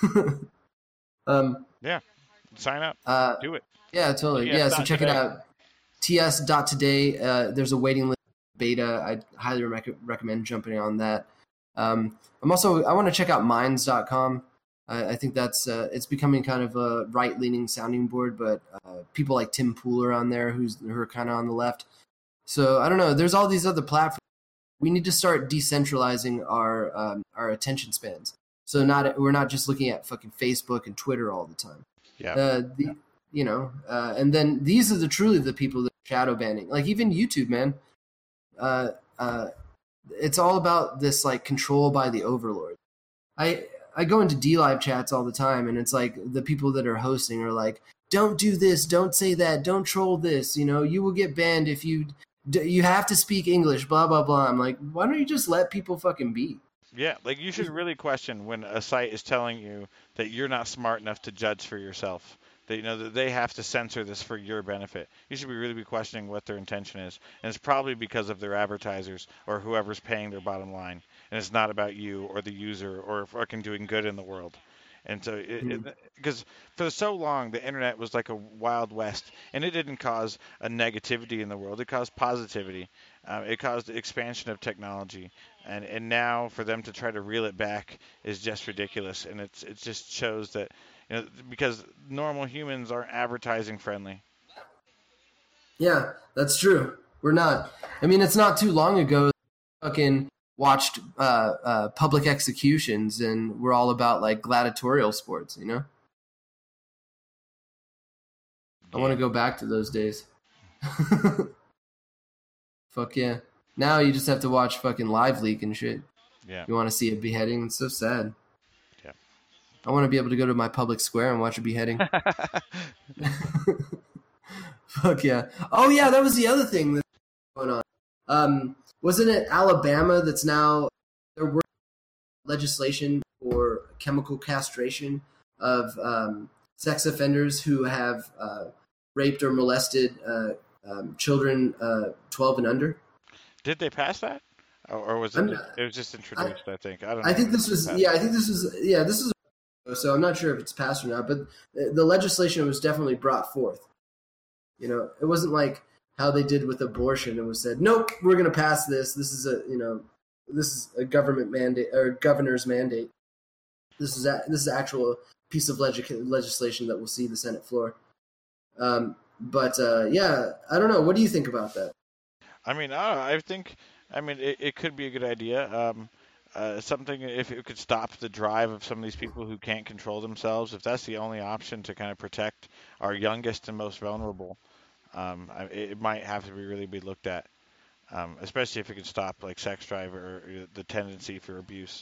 Yeah. Sign up. Do it. Yeah, totally. Yeah, so check it out. ts.today. There's a waiting list beta. I highly recommend jumping on that. I want to check out minds.com. I think that's it's becoming kind of a right-leaning sounding board, but people like Tim Pool are on there who are kind of on the left. So I don't know. There's all these other platforms. We need to start decentralizing our attention spans. So we're not just looking at fucking Facebook and Twitter all the time. Yeah. And then these are truly the people that are shadow banning. Like even YouTube, man. It's all about this like control by the overlord. I go into DLive chats all the time, and it's like the people that are hosting are like, "Don't do this, don't say that, don't troll this. You will get banned if you have to speak English." Blah blah blah. I'm like, why don't you just let people fucking be? Yeah, like you should really question when a site is telling you that you're not smart enough to judge for yourself. That that they have to censor this for your benefit. You should really be questioning what their intention is, and it's probably because of their advertisers or whoever's paying their bottom line, and it's not about you or the user or fucking doing good in the world. And so, because for so long the internet was like a wild west, and it didn't cause a negativity in the world; it caused positivity. It caused the expansion of technology, and now for them to try to reel it back is just ridiculous. And it just shows that because normal humans aren't advertising friendly. Yeah, that's true. We're not. I mean, it's not too long ago. Fucking watched public executions, and we're all about like gladiatorial sports. I want to go back to those days. Fuck yeah. Now you just have to watch fucking Live Leak and shit. Yeah. You want to see a beheading? It's so sad. Yeah. I want to be able to go to my public square and watch a beheading. Fuck yeah. Oh yeah, that was the other thing that's going on. Wasn't it Alabama that's now they're working on legislation for chemical castration of sex offenders who have raped or molested children 12 and under? Did they pass that, or was it? It was just introduced. I think. I don't know. I think this was. Yeah, I think this was. Yeah, this is. So I'm not sure if it's passed or not, but the legislation was definitely brought forth. It wasn't like how they did with abortion. It was said, nope, we're going to pass this. This is a government mandate or governor's mandate. This is actual piece of legislation that will see the Senate floor. But yeah, I don't know. What do you think about that? I mean, I think it could be a good idea. Something if it could stop the drive of some of these people who can't control themselves. If that's the only option to kind of protect our youngest and most vulnerable, it might have to really be looked at, especially if it could stop like sex drive or the tendency for abuse.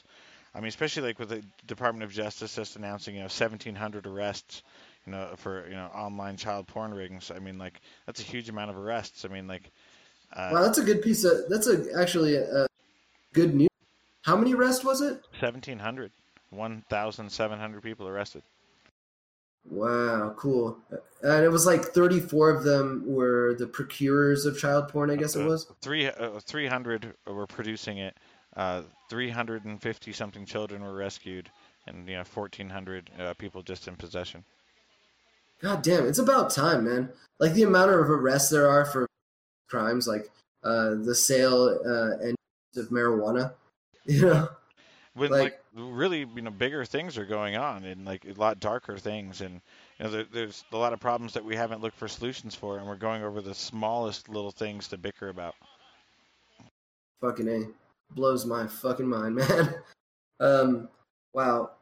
I mean, especially like with the Department of Justice just announcing 1,700 arrests, for online child porn rings. I mean, like that's a huge amount of arrests. I mean, like. Wow, that's a good piece of. Actually a good news. How many arrests was it? 1,700. 1,700 people arrested. Wow, cool. And it was like 34 of them were the procurers of child porn, I guess it was. 300 were producing it. 350 something children were rescued, and 1,400 people just in possession. God damn, it's about time, man. Like the amount of arrests there are for crimes, like the sale and use of marijuana. When like really bigger things are going on, and like a lot darker things, and there's a lot of problems that we haven't looked for solutions for, and we're going over the smallest little things to bicker about. Fucking A. Blows my fucking mind, man. Wow.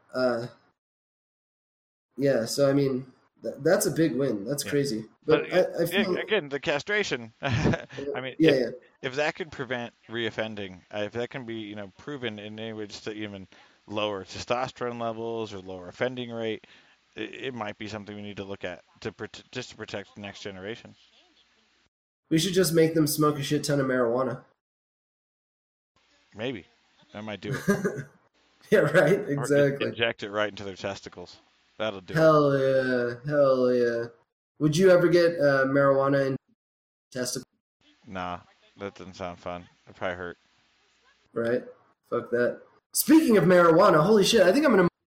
Yeah, so I mean, that's a big win. That's crazy. But I feel... again, the castration. I mean, if that could prevent reoffending, if that can be proven in any way just to even lower testosterone levels or lower offending rate, it might be something we need to look at just to protect the next generation. We should just make them smoke a shit ton of marijuana. Maybe. That might do it. Yeah, right? Exactly. Or inject it right into their testicles. That'll do it. Hell yeah. Would you ever get marijuana in testicles? Nah, that doesn't sound fun. It'd probably hurt. Right? Fuck that. Speaking of marijuana, holy shit, I think I'm gonna...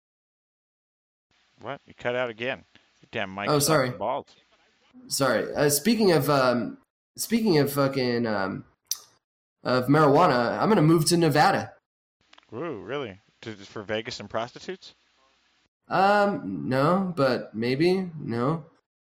What? You cut out again. You damn Mike. Oh, sorry. Balls. Sorry. Speaking of fucking... of marijuana, I'm gonna move to Nevada. Ooh, really? For Vegas and prostitutes? No, but maybe. No.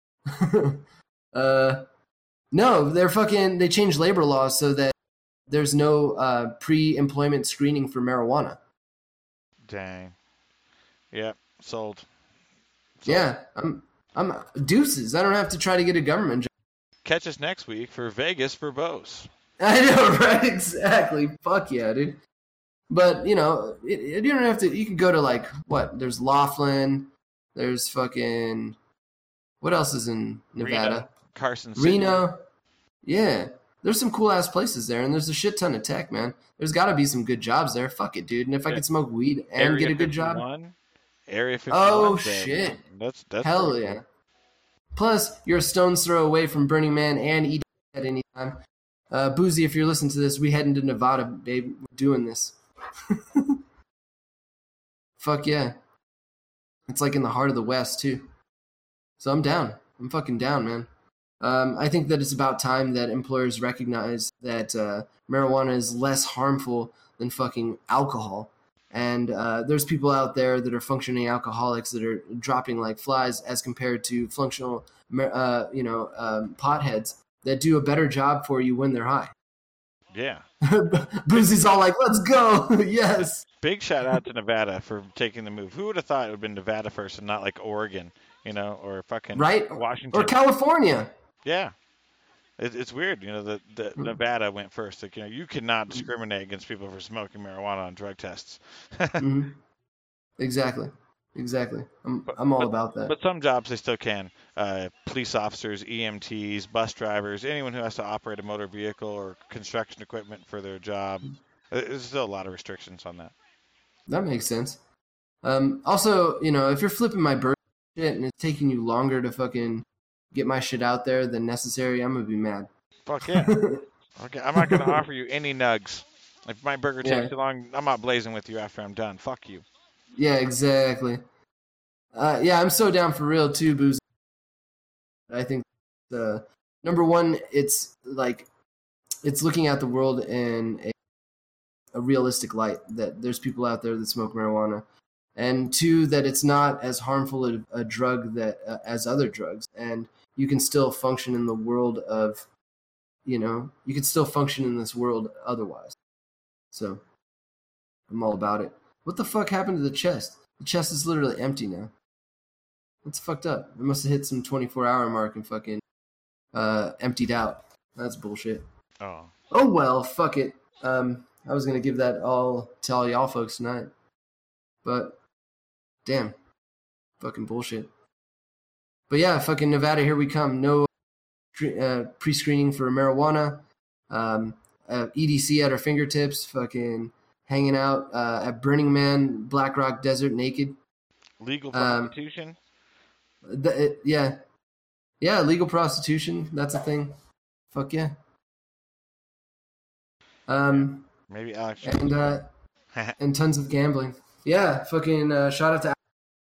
No, they changed labor laws so that there's no pre-employment screening for marijuana. Dang. Yep, sold. Yeah, I'm deuces. I don't have to try to get a government job. Catch us next week for Vegas for Bose. I know, right? Exactly. Fuck yeah, dude. But, you don't have to... You can go to, like, what? There's Laughlin. There's fucking... What else is in Nevada? Reno. Carson City. Reno. Yeah. There's some cool-ass places there, and there's a shit ton of tech, man. There's got to be some good jobs there. Fuck it, dude. And if I could smoke weed and Area get a good 51? job... Area 51. Oh, shit. That's hell yeah. Cool. Plus, you're a stone's throw away from Burning Man and eating at any time. Boozy, if you're listening to this, we heading to Nevada, babe. We're doing this. Fuck yeah. It's like in the heart of the West, too. So I'm down. I'm fucking down, man. I think that it's about time that employers recognize that marijuana is less harmful than fucking alcohol. And there's people out there that are functioning alcoholics that are dropping like flies as compared to functional, potheads that do a better job for you when they're high. Yeah. Boozy's all like, let's go. Yes. Big shout out to Nevada for taking the move. Who would have thought it would have been Nevada first and not like Oregon, or fucking Washington. Or California. Yeah. It's weird, that Nevada went first. Like, you cannot discriminate against people for smoking marijuana on drug tests. Mm-hmm. Exactly. I'm all about that. But some jobs they still can. Police officers, EMTs, bus drivers, anyone who has to operate a motor vehicle or construction equipment for their job. There's still a lot of restrictions on that. That makes sense. Also, if you're flipping my bird shit and it's taking you longer to fucking get my shit out there than necessary, I'm going to be mad. Fuck yeah. Okay, I'm not going to offer you any nugs. If my burger takes too long, I'm not blazing with you after I'm done. Fuck you. Yeah, exactly. I'm so down for real too, Booze. I think number one, it's looking at the world in a realistic light, that there's people out there that smoke marijuana, and two, that it's not as harmful a drug that as other drugs, and you can still function in the world of, you can still function in this world otherwise. So I'm all about it. What the fuck happened to the chest? The chest is literally empty now. That's fucked up. I must have hit some 24-hour mark and fucking emptied out. That's bullshit. Oh. Oh well, fuck it. I was gonna give that all to all y'all folks tonight. But damn, fucking bullshit. But yeah, fucking Nevada, here we come. No pre-screening for marijuana. EDC at our fingertips. Fucking hanging out at Burning Man, Black Rock Desert, naked. Legal prostitution. Yeah, legal prostitution. That's a thing. Fuck yeah. Maybe Alex. And tons of gambling. Yeah, fucking shout out to.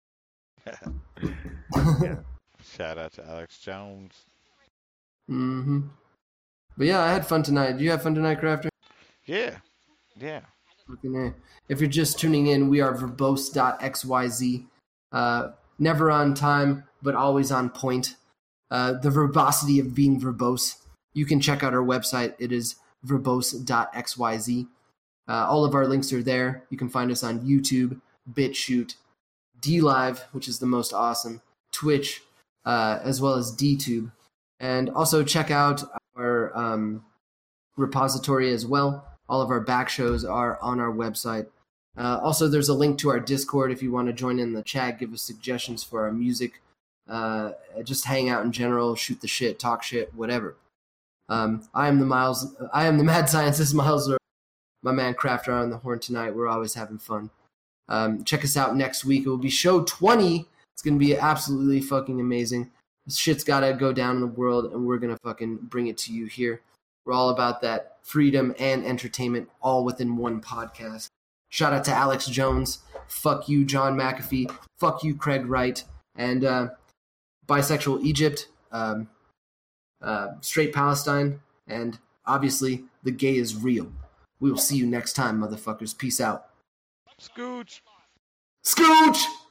Shout out to Alex Jones. Mm-hmm. But yeah, I had fun tonight. Did you have fun tonight, Crafter? Yeah. Fucking A. If you're just tuning in, we are verbose.xyz. Never on time, but always on point. The verbosity of being verbose. You can check out our website. It is verbose.xyz. All of our links are there. You can find us on YouTube, BitChute, DLive, which is the most awesome, Twitch, as well as DTube. And also check out our repository as well. All of our back shows are on our website. Also, there's a link to our Discord if you want to join in the chat, give us suggestions for our music, just hang out in general, shoot the shit, talk shit, whatever. I am the mad scientist, Miles. My man Crafter on the horn tonight. We're always having fun. Check us out next week. It will be show 20. It's going to be absolutely fucking amazing. This shit's got to go down in the world, and we're going to fucking bring it to you here. We're all about that freedom and entertainment all within one podcast. Shout out to Alex Jones. Fuck you, John McAfee. Fuck you, Craig Wright. And Bisexual Egypt. Straight Palestine. And obviously, the gay is real. We will see you next time, motherfuckers. Peace out. Scooch. Scooch!